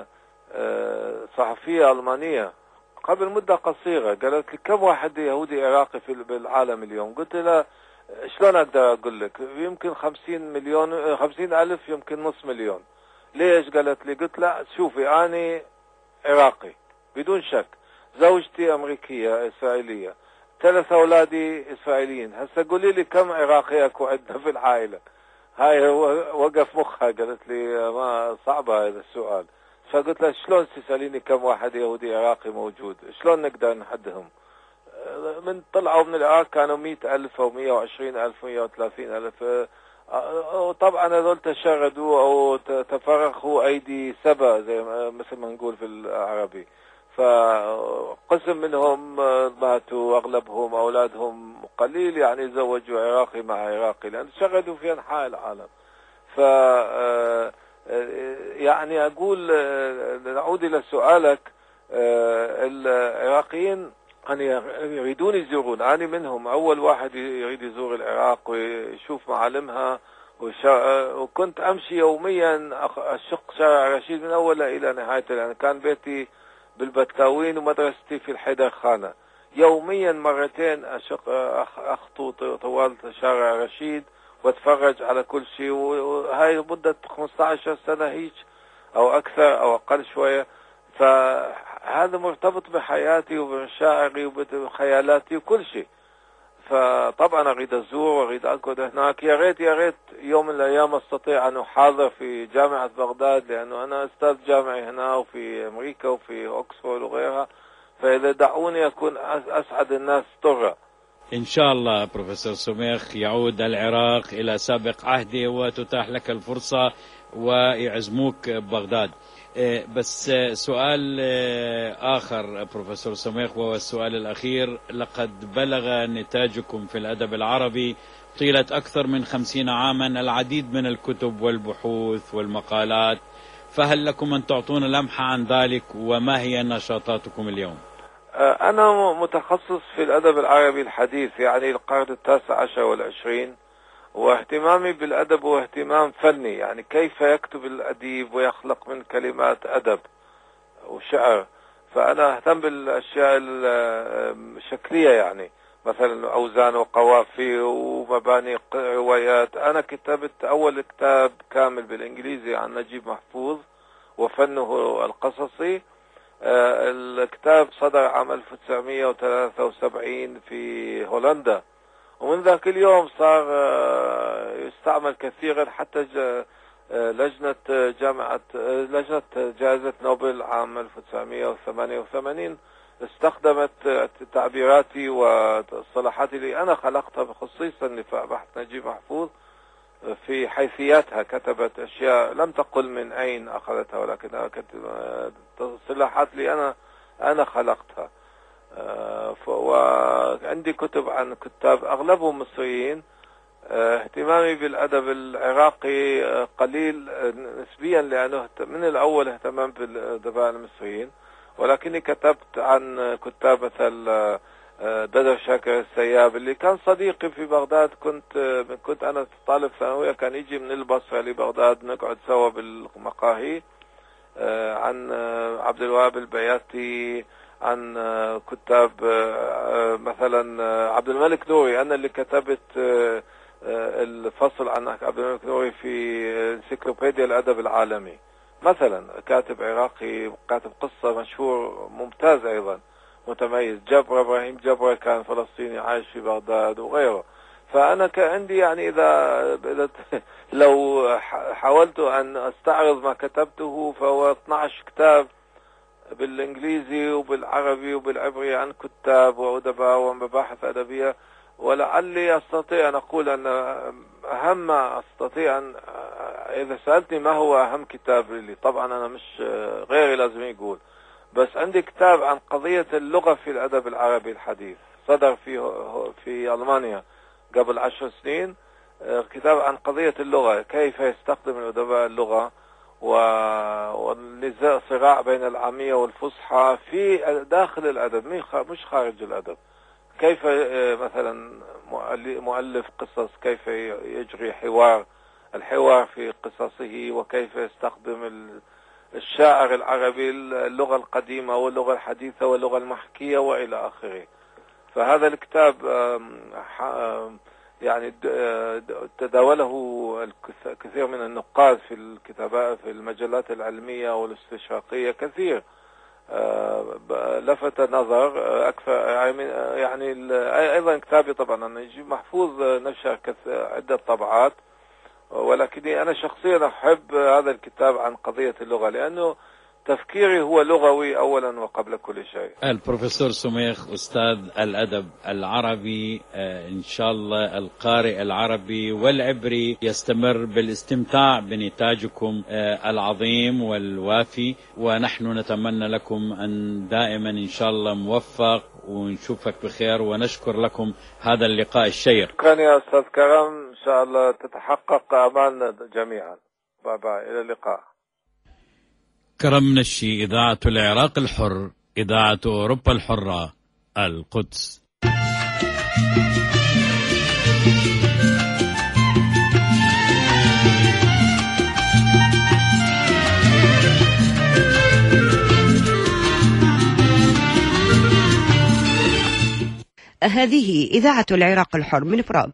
صحفية ألمانية قبل مدة قصيرة، قالت لي كم واحد يهودي عراقي في بالعالم اليوم؟ قلت لها شلون أقدر أقول لك؟ يمكن خمسين مليون، خمسين ألف، يمكن نص مليون. ليش؟ قالت لي، قلت لا شوفي أنا عراقي بدون شك، زوجتي أمريكية إسرائيلية، ثلاث أولادي إسرائيليين، هسا قولي لي كم عراقي أكو عندنا في العائلة؟ هاي وقف مخها، قالت لي ما صعبة هذا السؤال. فقلت لها شلون تسأليني كم واحد يهودي عراقي موجود؟ شلون نقدر نحدهم؟ من طلعوا من العراق كانوا مئة ألف أو مئة وعشرين ألف، مئة وثلاثين ألف. وطبعا هذول تشردوا او تفرخوا ايدي سبا زي مثل ما نقول في العربي، فقسم منهم ماتوا، اغلبهم اولادهم قليل يعني زوجوا عراقي مع عراقي، لان تشردوا في انحاء العالم. ف يعني أقول نعود إلى سؤالك، العراقيين أن يريدون يزورون، أنا منهم أول واحد يريد يزور العراق ويشوف معالمها، وكنت أمشي يوميا أشق شارع رشيد من أوله إلى نهايته، لأن كان بيتي بالبتاوين ومدرستي في الحيدر خانة. يوميا مرتين أشق أخطو طوال شارع رشيد واتفرج على كل شيء، وهاي مدة خمسة عشر سنة هيك أو أكثر أو أقل شوية. فهذا مرتبط بحياتي وبمشاعري وبخيالاتي وكل شيء. فطبعا أريد أزور وأريد أقعد هناك. يا ريت يا ريت يوم من الأيام أستطيع أن أحاضر في جامعة بغداد، لأنه أنا أستاذ جامعي هنا وفي أمريكا وفي أوكسفورد وغيرها، فإذا دعوني أكون أسعد الناس طرة. إن شاء الله بروفيسور سميخ يعود العراق إلى سابق عهده وتتاح لك الفرصة ويعزموك ببغداد. بس سؤال آخر بروفيسور سميخ، وهو السؤال الأخير. لقد بلغ نتاجكم في الأدب العربي طيلة أكثر من خمسين عاما العديد من الكتب والبحوث والمقالات، فهل لكم أن تعطونا لمحة عن ذلك، وما هي نشاطاتكم اليوم؟ أنا متخصص في الأدب العربي الحديث، يعني القرن التاسع عشر والعشرين، واهتمامي بالأدب هو اهتمام فني، يعني كيف يكتب الأديب ويخلق من كلمات أدب وشعر. فأنا أهتم بالأشياء الشكلية، يعني مثلا أوزان وقوافي ومباني روايات. أنا كتبت أول كتاب كامل بالإنجليزي عن نجيب محفوظ وفنه القصصي. الكتاب صدر عام ألف وتسعمئة وثلاثة وسبعين في هولندا، ومن ذاك اليوم صار يستعمل كثيرا. حتى لجنة جامعة لجنة جائزة نوبل عام ألف وتسعمئة وثمانية وثمانين استخدمت تعبيراتي والصلاحات اللي أنا خلقتها خصيصا لبحث نجيب محفوظ في حيثياتها. كتبت أشياء لم تقل من أين أخذتها، ولكنها تصليحات لي أنا أنا خلقتها. وعندي كتب عن كتاب أغلبهم مصريين. اهتمامي بالأدب العراقي قليل نسبيا، لأنه من الأول اهتمام بالأدباء المصريين، ولكني كتبت عن كتاب مثل بدر شاكر السياب اللي كان صديقي في بغداد. كنت كنت أنا طالب ثانوية، كان يجي من البصرة لبغداد نقعد سوا بالمقاهي. عن عبد الوهاب البياتي، عن كتاب مثلا عبد الملك نوري. أنا اللي كتبت الفصل عن عبد الملك نوري في انسيكلوبيديا الأدب العالمي مثلا. كاتب عراقي، كاتب قصة مشهور ممتاز أيضا متميز. جبرة إبراهيم جبرة كان فلسطيني عايش في بغداد وغيره. فأنا كان عندي يعني إذا, إذا لو حاولت أن أستعرض ما كتبته فهو اثني عشر كتاب بالإنجليزي وبالعربي وبالعبري عن كتاب وأدباء ومباحث أدبية. ولعلي أستطيع أن أقول أن أهم ما أستطيع أن إذا سألتني ما هو أهم كتاب لي، طبعا أنا مش غيري لازم يقول، بس عندي كتاب عن قضية اللغة في الأدب العربي الحديث صدر في في ألمانيا قبل عشر سنين. كتاب عن قضية اللغة، كيف يستخدم الأدباء اللغة والنزاع صراع بين العامية والفصحى في داخل الأدب مش خارج الأدب. كيف مثلا مؤلف قصص كيف يجري حوار الحوار في قصصه، وكيف يستخدم الشاعر العربي اللغة القديمة واللغة الحديثة واللغة المحكية وإلى آخره. فهذا الكتاب يعني تداوله الكثير من النقاد في الكتابات في المجلات العلمية والاستشراقية كثير. لفت نظر أكثر يعني. أيضا كتابي طبعا نجيب محفوظ نشر عدة طبعات، ولكني أنا شخصيا أحب هذا الكتاب عن قضية اللغة، لأنه تفكيري هو لغوي أولا وقبل كل شيء. البروفيسور سميخ أستاذ الأدب العربي، إن شاء الله القارئ العربي والعبري يستمر بالاستمتاع بنتاجكم العظيم والوافي، ونحن نتمنى لكم أن دائما إن شاء الله موفق ونشوفك بخير، ونشكر لكم هذا اللقاء الشيق. شكرا يا أستاذ كرم، إن شاء الله تتحقق آمالنا جميعا. باي باي، إلى اللقاء. كرم نشي، إذاعة العراق الحر، إذاعة أوروبا الحرة، القدس. هذه إذاعة العراق الحر من براغ.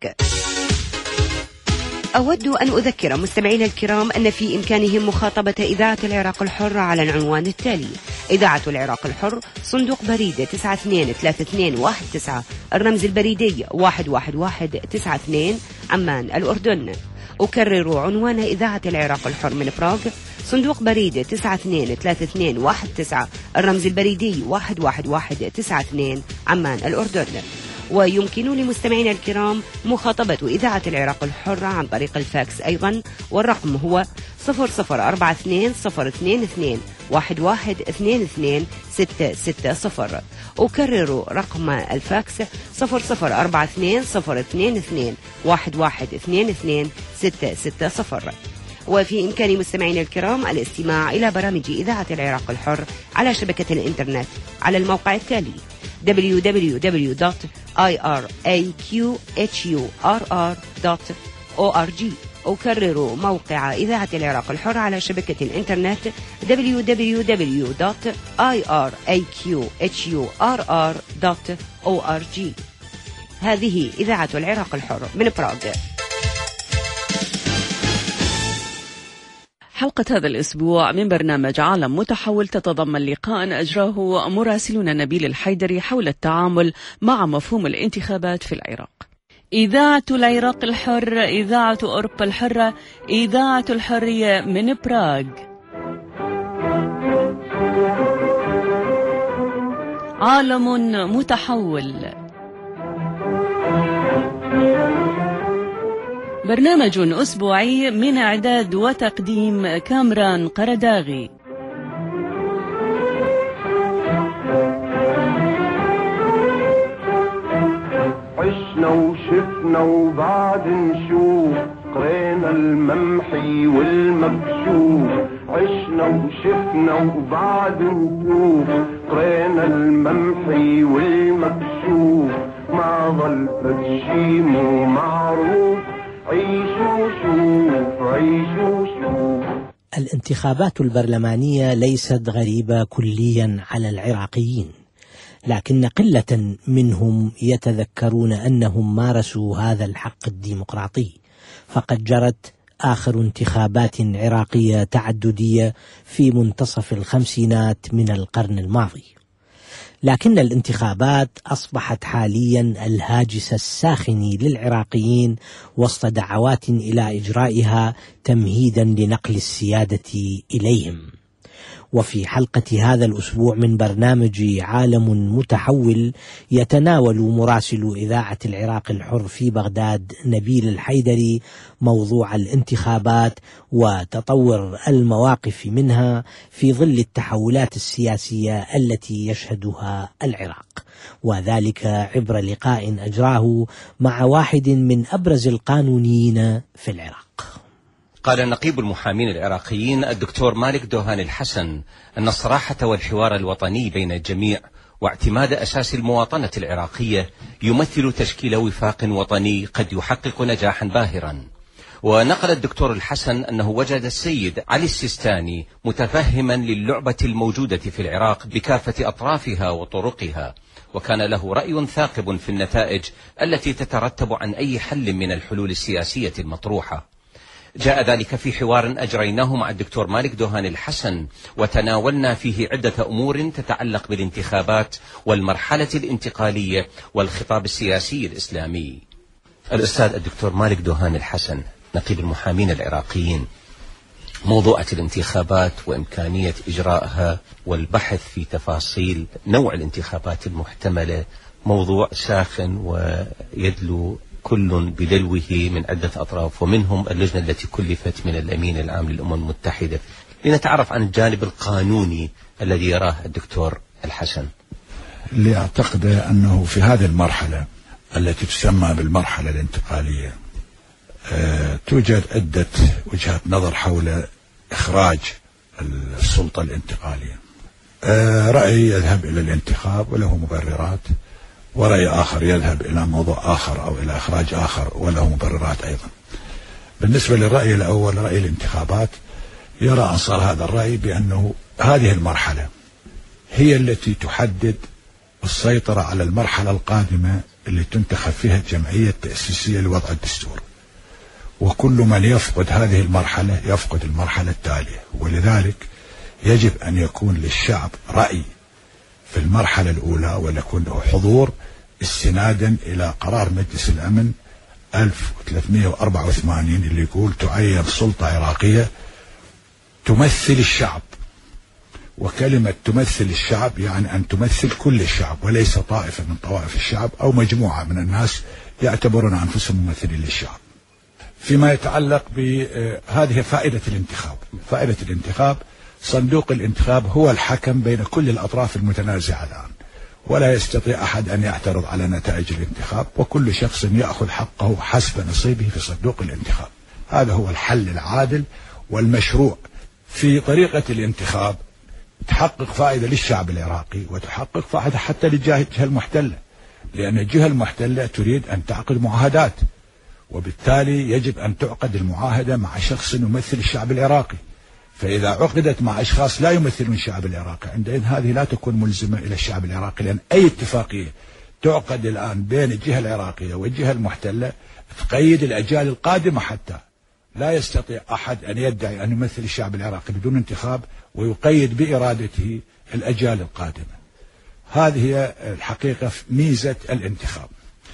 أود أن أذكر مستمعينا الكرام أن في إمكانهم مخاطبة إذاعة العراق الحر على العنوان التالي: إذاعة العراق الحر، صندوق بريد تسعة اثنين ثلاثة اثنين واحد تسعة، الرمز البريدي واحد واحد واحد تسعة اثنين، عمان الأردن. أكرر عنوان إذاعة العراق الحر من براغ: صندوق بريد تسعة اثنين ثلاثة اثنين واحد تسعة، الرمز البريدي واحد واحد واحد تسعة اثنين، عمان الأردن. ويمكن لمستمعينا الكرام مخاطبة إذاعة العراق الحر عن طريق الفاكس أيضا، والرقم هو صفر صفر أربعة اثنين صفر اثنين اثنين واحد واحد اثنين اثنين ستة ستة صفر. أكرر رقم الفاكس صفر صفر أربعة اثنين صفر اثنين اثنين واحد واحد اثنين اثنين ستة ستة صفر. وفي إمكان مستمعينا الكرام الاستماع إلى برامج إذاعة العراق الحر على شبكة الإنترنت على الموقع التالي: دبليو دبليو دبليو دوت آي آر إيه كيو إتش يو آر آر دوت أو آر جي. أكرر موقع إذاعة العراق الحر على شبكة الإنترنت دبليو دبليو دبليو دوت آي آر إيه كيو إتش يو آر آر دوت أو آر جي. هذه إذاعة العراق الحر من براغ. حلقة هذا الأسبوع من برنامج عالم متحول تتضمن لقاء أجراه مراسلنا نبيل الحيدري حول التعامل مع مفهوم الانتخابات في العراق. إذاعة العراق الحر، إذاعة أوروبا الحرة، إذاعة الحرية من براغ. عالم متحول، برنامج أسبوعي من إعداد وتقديم كامران قرداغي. عشنا وشفنا وبعد نشوف، قرينا الممحي والمكشوف. عشنا وشفنا وبعد نشوف، قرينا الممحي والمكشوف. ما ظل فدشي مو معروف، عيشوا شوف عيشوا شوف. الانتخابات البرلمانية ليست غريبة كليا على العراقيين، لكن قلة منهم يتذكرون أنهم مارسوا هذا الحق الديمقراطي، فقد جرت آخر انتخابات عراقية تعددية في منتصف الخمسينات من القرن الماضي. لكن الانتخابات أصبحت حاليا الهاجس الساخن للعراقيين وسط دعوات إلى إجرائها تمهيدا لنقل السيادة إليهم. وفي حلقة هذا الأسبوع من برنامج عالم متحول يتناول مراسل إذاعة العراق الحر في بغداد نبيل الحيدري موضوع الانتخابات وتطور المواقف منها في ظل التحولات السياسية التي يشهدها العراق، وذلك عبر لقاء أجراه مع واحد من أبرز القانونيين في العراق. قال نقيب المحامين العراقيين الدكتور مالك دوهان الحسن أن الصراحة والحوار الوطني بين الجميع واعتماد أساس المواطنة العراقية يمثل تشكيل وفاق وطني قد يحقق نجاحا باهرا. ونقل الدكتور الحسن أنه وجد السيد علي السيستاني متفهما للعبة الموجودة في العراق بكافة أطرافها وطرقها، وكان له رأي ثاقب في النتائج التي تترتب عن أي حل من الحلول السياسية المطروحة. جاء ذلك في حوار أجريناه مع الدكتور مالك دوهان الحسن، وتناولنا فيه عدة أمور تتعلق بالانتخابات والمرحلة الانتقالية والخطاب السياسي الإسلامي. الأستاذ الدكتور مالك دوهان الحسن نقيب المحامين العراقيين، موضوعة الانتخابات وإمكانية إجراءها والبحث في تفاصيل نوع الانتخابات المحتملة موضوع ساخن ويدلو كل بدلوه من عدة أطراف، ومنهم اللجنة التي كلفت من الأمين العام للأمم المتحدة. لنتعرف عن الجانب القانوني الذي يراه الدكتور الحسن. اللي أعتقده أنه في هذه المرحلة التي تسمى بالمرحلة الانتقالية أه توجد عدة وجهات نظر حول إخراج السلطة الانتقالية. أه رأي يذهب إلى الانتخاب وله مبررات، ورأي آخر يذهب إلى موضوع آخر أو إلى إخراج آخر وله مبررات أيضا. بالنسبة للرأي الأول، رأي الانتخابات، يرى أنصار هذا الرأي بأنه هذه المرحلة هي التي تحدد السيطرة على المرحلة القادمة اللي تنتخب فيها الجمعية التأسيسية لوضع الدستور، وكل من يفقد هذه المرحلة يفقد المرحلة التالية، ولذلك يجب أن يكون للشعب رأي في المرحلة الأولى ويكون له حضور استنادا إلى قرار مجلس الأمن ألف وثلاثمئة وأربعة وثمانين اللي يقول تعين سلطة عراقية تمثل الشعب. وكلمة تمثل الشعب يعني أن تمثل كل الشعب وليس طائفة من طوائف الشعب أو مجموعة من الناس يعتبرون أنفسهم ممثلين للشعب. فيما يتعلق بهذه فائدة الانتخاب، فائدة الانتخاب صندوق الانتخاب هو الحكم بين كل الأطراف المتنازعة الآن، ولا يستطيع أحد أن يعترض على نتائج الانتخاب، وكل شخص يأخذ حقه حسب نصيبه في صندوق الانتخاب. هذا هو الحل العادل والمشروع. في طريقة الانتخاب تحقق فائدة للشعب العراقي وتحقق فائدة حتى للجهة المحتلة، لأن الجهة المحتلة تريد أن تعقد معاهدات، وبالتالي يجب أن تعقد المعاهدة مع شخص يمثل الشعب العراقي. فإذا عقدت مع أشخاص لا يمثلون الشعب العراقي عندئذ هذه لا تكون ملزمة إلى الشعب العراقي، لأن أي اتفاقية تعقد الآن بين الجهة العراقية والجهة المحتلة تقيد الأجيال القادمة، حتى لا يستطيع أحد أن يدعي أن يمثل الشعب العراقي بدون انتخاب ويقيد بإرادته الأجيال القادمة. هذه هي الحقيقة ميزة الانتخاب.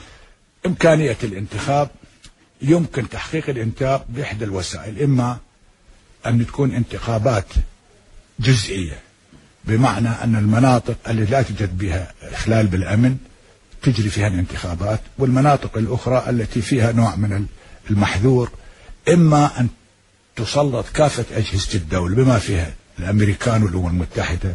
إمكانية الانتخاب يمكن تحقيق الانتخاب بإحدى الوسائل، إما أن تكون انتخابات جزئية، بمعنى أن المناطق التي لا توجد بها إخلال بالأمن تجري فيها الانتخابات، والمناطق الأخرى التي فيها نوع من المحذور إما أن تسلط كافة أجهزة الدولة بما فيها الأمريكان والأمم المتحدة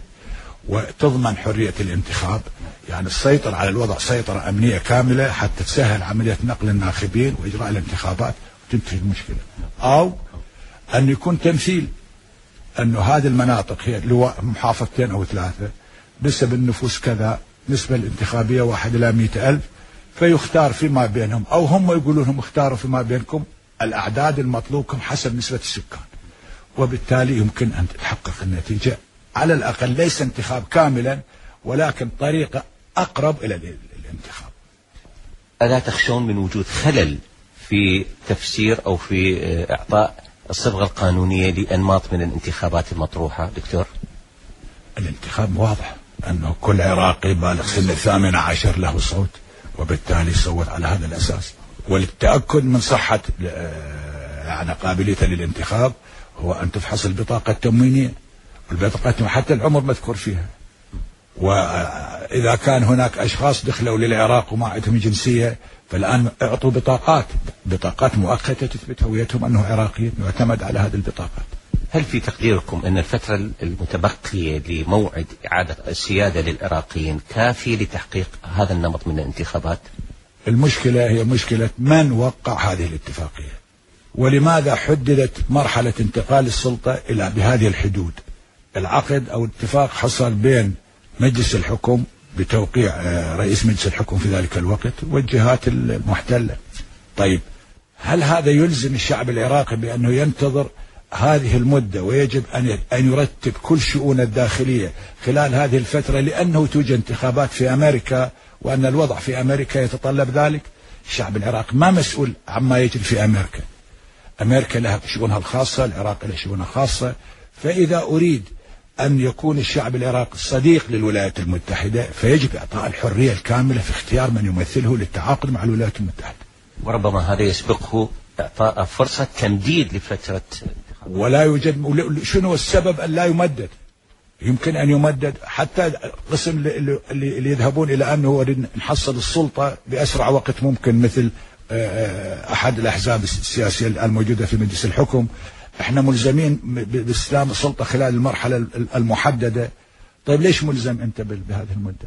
وتضمن حرية الانتخاب، يعني السيطرة على الوضع سيطرة أمنية كاملة حتى تسهل عملية نقل الناخبين وإجراء الانتخابات وتنتهي المشكلة. أو أن يكون تمثيل، أنه هذه المناطق هي محافظتين أو ثلاثة نسب النفوس كذا، نسبة الانتخابية واحد إلى مئة ألف، فيختار فيما بينهم، أو هم يقولون هم اختاروا فيما بينكم الأعداد المطلوبكم حسب نسبة السكان، وبالتالي يمكن أن تتحقق النتيجة على الأقل ليس انتخاب كاملا ولكن طريقة أقرب إلى الانتخاب. ألا تخشون من وجود خلل في تفسير أو في إعطاء الصبغة القانونية لأنماط من الانتخابات المطروحة دكتور؟ الانتخاب واضح أنه كل عراقي بالغ سن الثامنة عشر له صوت، وبالتالي صوت على هذا الأساس. وللتأكد من صحة يعني قابليته للانتخاب هو أن تفحص البطاقة التموينية، والبطاقة حتى العمر مذكور فيها. وإذا كان هناك أشخاص دخلوا للعراق وما عندهم جنسية فالآن اعطوا بطاقات بطاقات مؤقتة تثبت هويتهم أنه عراقيين، يعتمد على هذه البطاقات. هل في تقديركم أن الفترة المتبقية لموعد إعادة السيادة للعراقيين كافية لتحقيق هذا النمط من الانتخابات؟ المشكلة هي مشكلة من وقع هذه الاتفاقية، ولماذا حددت مرحلة انتقال السلطة إلى بهذه الحدود. العقد أو الاتفاق حصل بين مجلس الحكم بتوقيع رئيس مجلس الحكم في ذلك الوقت والجهات المحتلة. طيب هل هذا يلزم الشعب العراقي بأنه ينتظر هذه المدة ويجب أن أن يرتب كل شؤونه الداخلية خلال هذه الفترة لأنه توجد انتخابات في أمريكا وأن الوضع في أمريكا يتطلب ذلك؟ الشعب العراقي ما مسؤول عما يجري في أمريكا، أمريكا لها شؤونها الخاصة، العراق له شؤونها الخاصة. فإذا أريد أن يكون الشعب العراقي صديق للولايات المتحدة فيجب إعطاء الحرية الكاملة في اختيار من يمثله للتعاقد مع الولايات المتحدة، وربما هذا يسبقه إعطاء فرصة تمديد لفترة. ولا يوجد. شنو السبب أن لا يمدد؟ يمكن أن يمدد حتى قسم اللي, اللي يذهبون إلى أنه نحصل السلطة بأسرع وقت ممكن، مثل أحد الأحزاب السياسية الموجودة في مجلس الحكم. احنا ملزمين باستلام السلطة خلال المرحلة المحددة. طيب ليش ملزم أنت بهذه المدة؟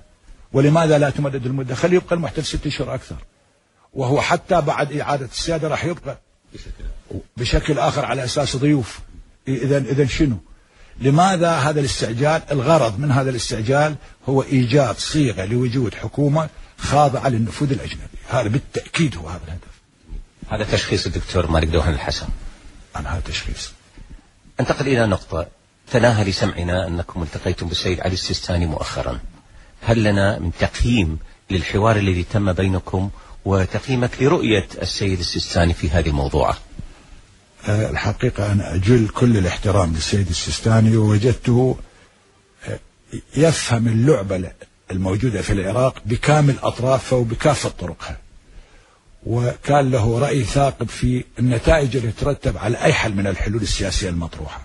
ولماذا لا تمدد المدة؟ خلي يبقى المحتل ست أشهر أكثر، وهو حتى بعد إعادة السيادة راح يبقى بشكل آخر على أساس ضيوف. إذن إذن شنو؟ لماذا هذا الاستعجال؟ الغرض من هذا الاستعجال هو إيجاد صيغة لوجود حكومة خاضعة للنفوذ الأجنبي. هذا بالتأكيد هو هذا الهدف. هذا تشخيص الدكتور مالك دوهان الحسن. أنا هذا تشخيص. انتقل إلى نقطة تناهى لسمعنا أنكم التقيتم بالسيد علي السيستاني مؤخرا. هل لنا من تقييم للحوار الذي تم بينكم وتقييمك لرؤية السيد السيستاني في هذه الموضوع؟ أه الحقيقة أنا أجل كل الاحترام للسيد السيستاني، ووجدته يفهم اللعبة الموجودة في العراق بكامل أطرافها وبكافة طرقها، وكان له رأي ثاقب في النتائج اللي ترتب على أي حل من الحلول السياسية المطروحة.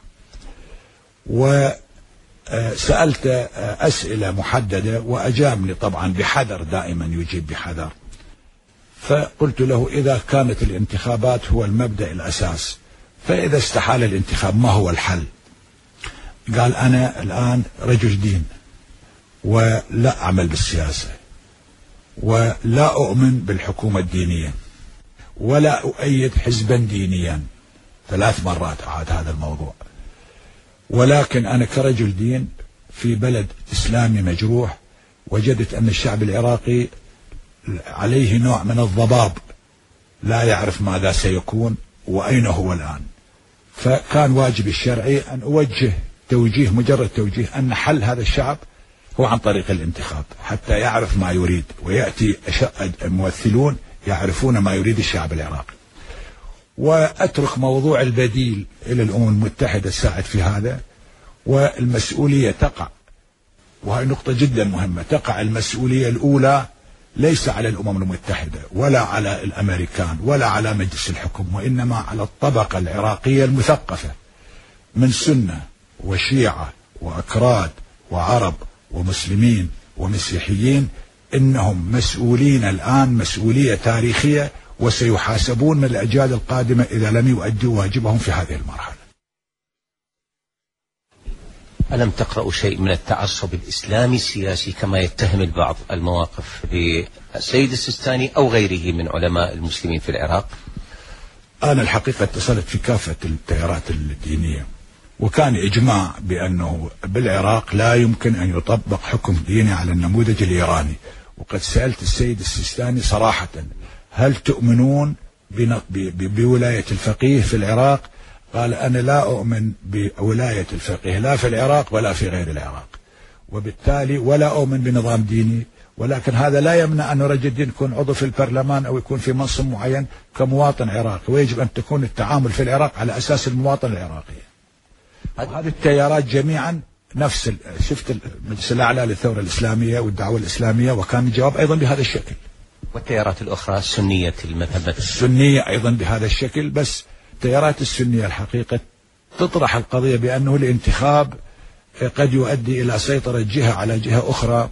وسألت أسئلة محددة وأجابني طبعا بحذر، دائما يجيب بحذر. فقلت له إذا كانت الانتخابات هو المبدأ الأساس، فإذا استحال الانتخاب ما هو الحل؟ قال أنا الآن رجل دين ولا أعمل بالسياسة، ولا أؤمن بالحكومة الدينية، ولا أؤيد حزبا دينيا. ثلاث مرات أعاد هذا الموضوع. ولكن أنا كرجل دين في بلد إسلامي مجروح، وجدت أن الشعب العراقي عليه نوع من الضباب، لا يعرف ماذا سيكون وأين هو الآن. فكان واجبي الشرعي أن أوجه توجيه، مجرد توجيه، أن حل هذا الشعب هو عن طريق الانتخاب، حتى يعرف ما يريد، ويأتي ممثلون يعرفون ما يريد الشعب العراقي. وأترك موضوع البديل إلى الأمم المتحدة تساعد في هذا. والمسؤولية تقع، وهي نقطة جدا مهمة، تقع المسؤولية الأولى ليس على الأمم المتحدة ولا على الأمريكان ولا على مجلس الحكم، وإنما على الطبقة العراقية المثقفة من سنة وشيعة وأكراد وعرب ومسلمين ومسيحيين. إنهم مسؤولين الآن مسؤولية تاريخية، وسيحاسبون من الأجيال القادمة إذا لم يؤدوا واجبهم في هذه المرحلة. ألم تقرأوا شيء من التعصب الإسلامي السياسي كما يتهم البعض المواقف للسيد السيستاني أو غيره من علماء المسلمين في العراق؟ أنا الحقيقة اتصلت في كافة التيارات الدينية، وكان إجماع بأنه بالعراق لا يمكن أن يطبق حكم ديني على النموذج الإيراني. وقد سألت السيد السيستاني صراحة: هل تؤمنون بولاية الفقيه في العراق؟ قال: أنا لا أؤمن بولاية الفقيه لا في العراق ولا في غير العراق، وبالتالي ولا أؤمن بنظام ديني. ولكن هذا لا يمنع أن رجل الدين يكون عضو في البرلمان أو يكون في منصب معين كمواطن عراقي، ويجب أن تكون التعامل في العراق على أساس المواطن العراقي. هذه التيارات جميعا نفس شفت المجلس الأعلى للثورة الإسلامية والدعوة الإسلامية، وكان الجواب أيضا بهذا الشكل. والتيارات الأخرى السنية المذهب السنية أيضا بهذا الشكل. بس التيارات السنية الحقيقة تطرح القضية بأنه الانتخاب قد يؤدي إلى سيطرة جهة على جهة أخرى،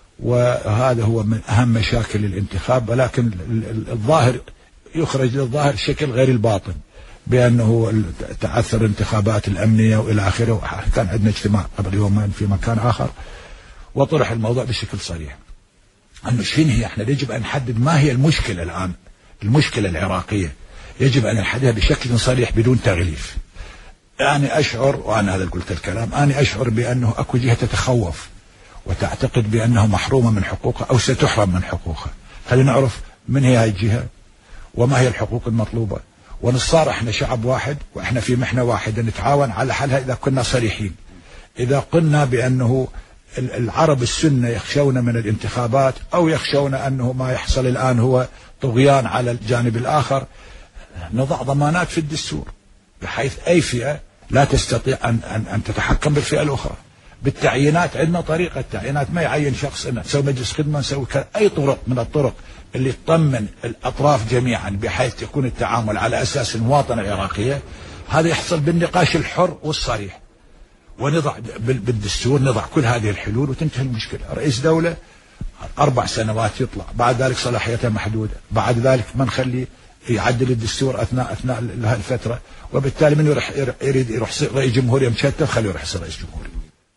وهذا هو من أهم مشاكل الانتخاب. ولكن الظاهر يخرج للظاهر شكل غير الباطن، بأنه تعثر الانتخابات الأمنية وإلى آخره. كان عندنا اجتماع قبل يومين في مكان آخر وطرح الموضوع بشكل صريح، أنه شنو هي، احنا يجب أن نحدد ما هي المشكلة الآن، المشكلة العراقية يجب أن نحددها بشكل صريح بدون تغليف. أنا أشعر، وأنا هذا قلت الكلام، أنا أشعر بأنه أكو جهة تتخوف وتعتقد بأنه محرومة من حقوقها أو ستحرم من حقوقها. خلينا نعرف من هي هذه الجهة وما هي الحقوق المطلوبة، ونصار احنا شعب واحد واحنا في محنة واحدة نتعاون على حلها إذا كنا صريحين. إذا قلنا بأنه العرب السنة يخشون من الانتخابات أو يخشون أنه ما يحصل الآن هو طغيان على الجانب الآخر، نضع ضمانات في الدستور بحيث أي فئة لا تستطيع أن, أن, أن تتحكم بالفئة الأخرى. بالتعيينات عندنا طريقة تعيينات، ما يعين شخص أن نسوي مجلس خدمة، نسوي أي طرق من الطرق اللي تطمن الأطراف جميعا بحيث يكون التعامل على أساس المواطنة العراقية. هذا يحصل بالنقاش الحر والصريح، ونضع بالدستور نضع كل هذه الحلول وتنتهي المشكلة. رئيس دولة أربع سنوات يطلع، بعد ذلك صلاحيته محدودة، بعد ذلك ما نخلي يعدل الدستور أثناء أثناء الفترة، وبالتالي من يروح يريد يروح رئيس جمهورية مشتت خليه يروح يصير رئيس جمهورية.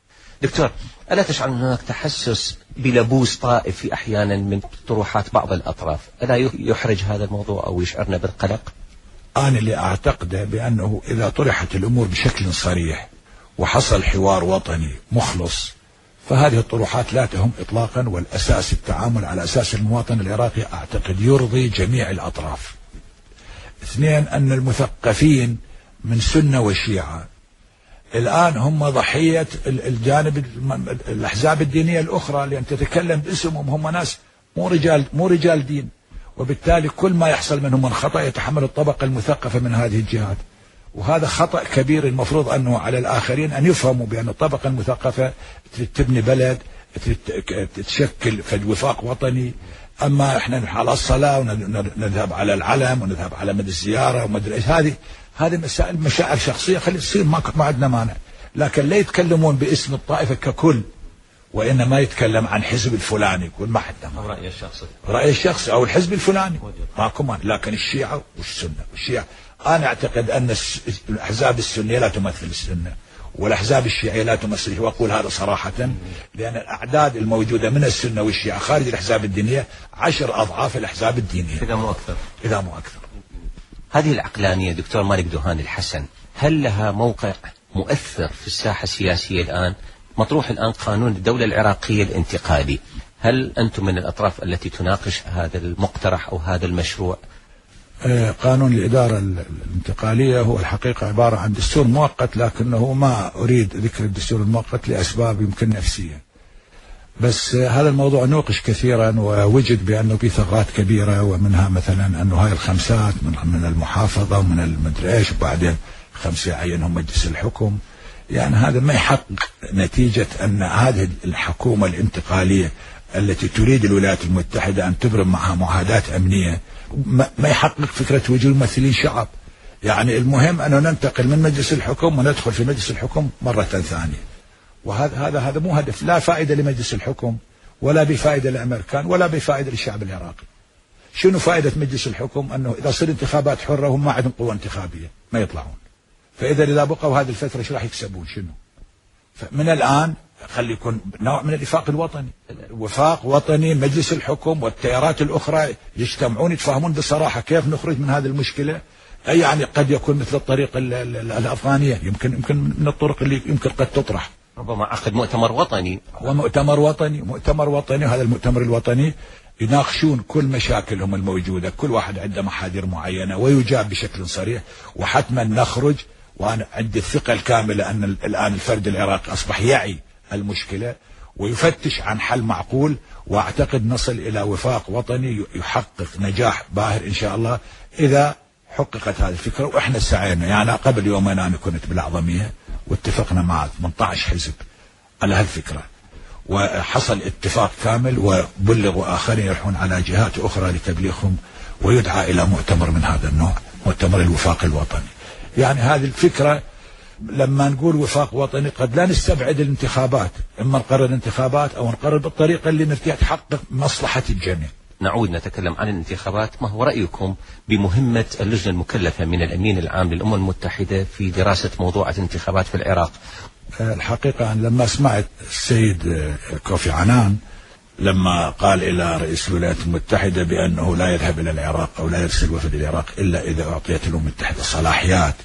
دكتور، ألا تشعر أن هناك تحسس بلبوس طائفي أحيانا من طروحات بعض الأطراف؟ ألا يحرج هذا الموضوع أو يشعرنا بالقلق؟ أنا اللي أعتقده بأنه إذا طرحت الأمور بشكل صريح وحصل حوار وطني مخلص، فهذه الطروحات لا تهم إطلاقا، والأساس التعامل على أساس المواطن العراقي أعتقد يرضي جميع الأطراف. اثنين، أن المثقفين من سنة وشيعة الآن هم ضحية الجانب الأحزاب الدينية الأخرى، لأن تتكلم باسمهم، هم ناس مو رجال مو رجال دين، وبالتالي كل ما يحصل منهم من خطأ يتحمل الطبقة المثقفة من هذه الجهات، وهذا خطأ كبير. المفروض أنه على الآخرين أن يفهموا بأن الطبقة المثقفة تبني بلد، تشكل فد وفاق وطني. أما إحنا على الصلاة ونذهب على العلم ونذهب على مد الزيارة ومدري إيش، هذه هذه مسائل مشاعر شخصية، خلي تصير، ما ما عندنا مانع، لكن لا يتكلمون باسم الطائفة ككل، وإنما يتكلم عن حزب الفلاني يقول ما عندنا مانع، رأي الشخصي رأي الشخصي أو الحزب الفلاني ماكو مانع، لكن الشيعة والسنة والشيعة، أنا أعتقد أن الأحزاب السنية لا تمثل السنة، والأحزاب الشيعية لا تمثل، وأقول هذا صراحة، لأن الأعداد الموجودة من السنة والشيعة خارج الأحزاب الدينية عشر أضعاف الأحزاب الدينية إذا مو أكثر إذا مو أكثر. هذه العقلانية دكتور مالك دوهان الحسن، هل لها موقع مؤثر في الساحة السياسية الآن؟ مطروح الآن قانون الدولة العراقية الانتقالي، هل أنتم من الأطراف التي تناقش هذا المقترح أو هذا المشروع؟ قانون الإدارة الانتقالية هو الحقيقة عبارة عن دستور مؤقت، لكنه ما أريد ذكر الدستور المؤقت لأسباب يمكن نفسية، بس هذا الموضوع نوقش كثيرا ووجد بأنه في ثغرات كبيرة، ومنها مثلا أنه هاي الخمسات من من المحافظة ومن المدري إيش، وبعدين خمسة يعينهم مجلس الحكم. يعني هذا ما يحقق نتيجة أن هذه الحكومة الانتقالية التي تريد الولايات المتحدة أن تبرم معها معاهدات أمنية ما يحقق فكرة وجود ممثلين شعب. يعني المهم أنه ننتقل من مجلس الحكم وندخل في مجلس الحكم مرة ثانية، وهذا هذا هذا مو هدف، لا فائدة لمجلس الحكم ولا بفائدة للأمريكان ولا بفائدة للشعب العراقي. شنو فائدة مجلس الحكم؟ أنه إذا صار انتخابات حرة وهم ما عندهم قوة انتخابية ما يطلعون، فإذا إذا بقوا هذه الفترة ايش راح يكسبون؟ شنو؟ فمن الآن خلي يكون نوع من الوفاق الوطني، وفاق وطني، مجلس الحكم والتيارات الأخرى يجتمعون يتفاهمون بصراحة كيف نخرج من هذه المشكلة. أي يعني قد يكون مثل الطريق الأفغانية، يمكن يمكن من الطرق اللي يمكن قد تطرح، ربما عقد مؤتمر وطني، ومؤتمر وطني مؤتمر وطني وهذا المؤتمر الوطني يناقشون كل مشاكلهم الموجودة، كل واحد عنده محاذير معينة ويجاب بشكل صريح، وحتما نخرج. وأنا عندي الثقة الكاملة أن الآن الفرد العراقي أصبح يعي المشكلة ويفتش عن حل معقول، وأعتقد نصل إلى وفاق وطني يحقق نجاح باهر إن شاء الله إذا حققت هذه الفكرة. وإحنا سعينا، يعني قبل يومين أنا كنت بالأعظمية واتفقنا مع ثمانية عشر حزب على هالفكرة، وحصل اتفاق كامل، وبلغوا آخرين يروحون على جهات أخرى لتبليغهم، ويدعى إلى مؤتمر من هذا النوع، مؤتمر الوفاق الوطني. يعني هذه الفكرة لما نقول وفاق وطني قد لا نستبعد الانتخابات، إما نقرر الانتخابات أو نقرر بالطريقة اللي نرتاح تحقق مصلحة الجميع. نعود نتكلم عن الانتخابات، ما هو رأيكم بمهمة اللجنة المكلفة من الأمين العام للأمم المتحدة في دراسة موضوع الانتخابات في العراق؟ الحقيقة أن لما سمعت السيد كوفي عنان لما قال إلى رئيس الولايات المتحدة بأنه لا يذهب إلى العراق أو لا يرسل وفد إلى العراق إلا إذا أعطيت الأمم المتحدة صلاحيات،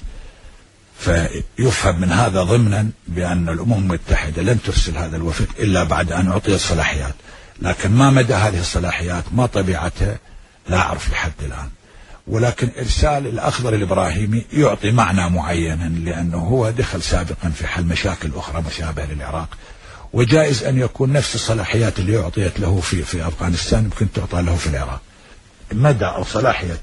فيفهم من هذا ضمنا بأن الأمم المتحدة لن ترسل هذا الوفد إلا بعد أن أعطيت صلاحيات، لكن ما مدى هذه الصلاحيات ما طبيعتها لا أعرف لحد الآن. ولكن إرسال الأخضر الإبراهيمي يعطي معنى معينا، لأنه هو دخل سابقا في حل مشاكل أخرى مشابهة للعراق، وجائز أن يكون نفس الصلاحيات اللي أعطيت له في في أفغانستان يمكن تعطى له في العراق. مدى أو صلاحية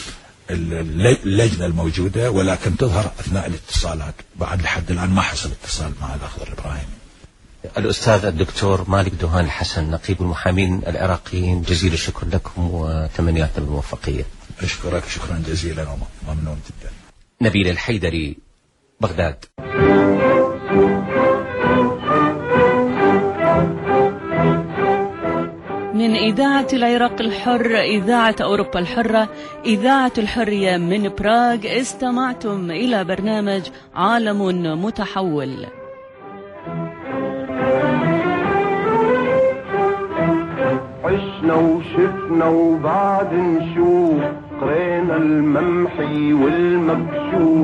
اللجنة الموجودة، ولكن تظهر أثناء الاتصالات. بعد لحد الآن ما حصل اتصال مع الأخضر الإبراهيمي. الأستاذ الدكتور مالك دوهان الحسن، نقيب المحامين العراقيين، جزيل الشكر لكم وتمنياتنا بالموفقية. أشكرك شكرا جزيلا وممنون جدا. نبيل الحيدري، بغداد. من إذاعة العراق الحر، إذاعة أوروبا الحرة، إذاعة الحرية من براغ، استمعتم إلى برنامج عالم متحول. عشنا وشفنا وبعد نشوف قرينا الممحي والمكشوف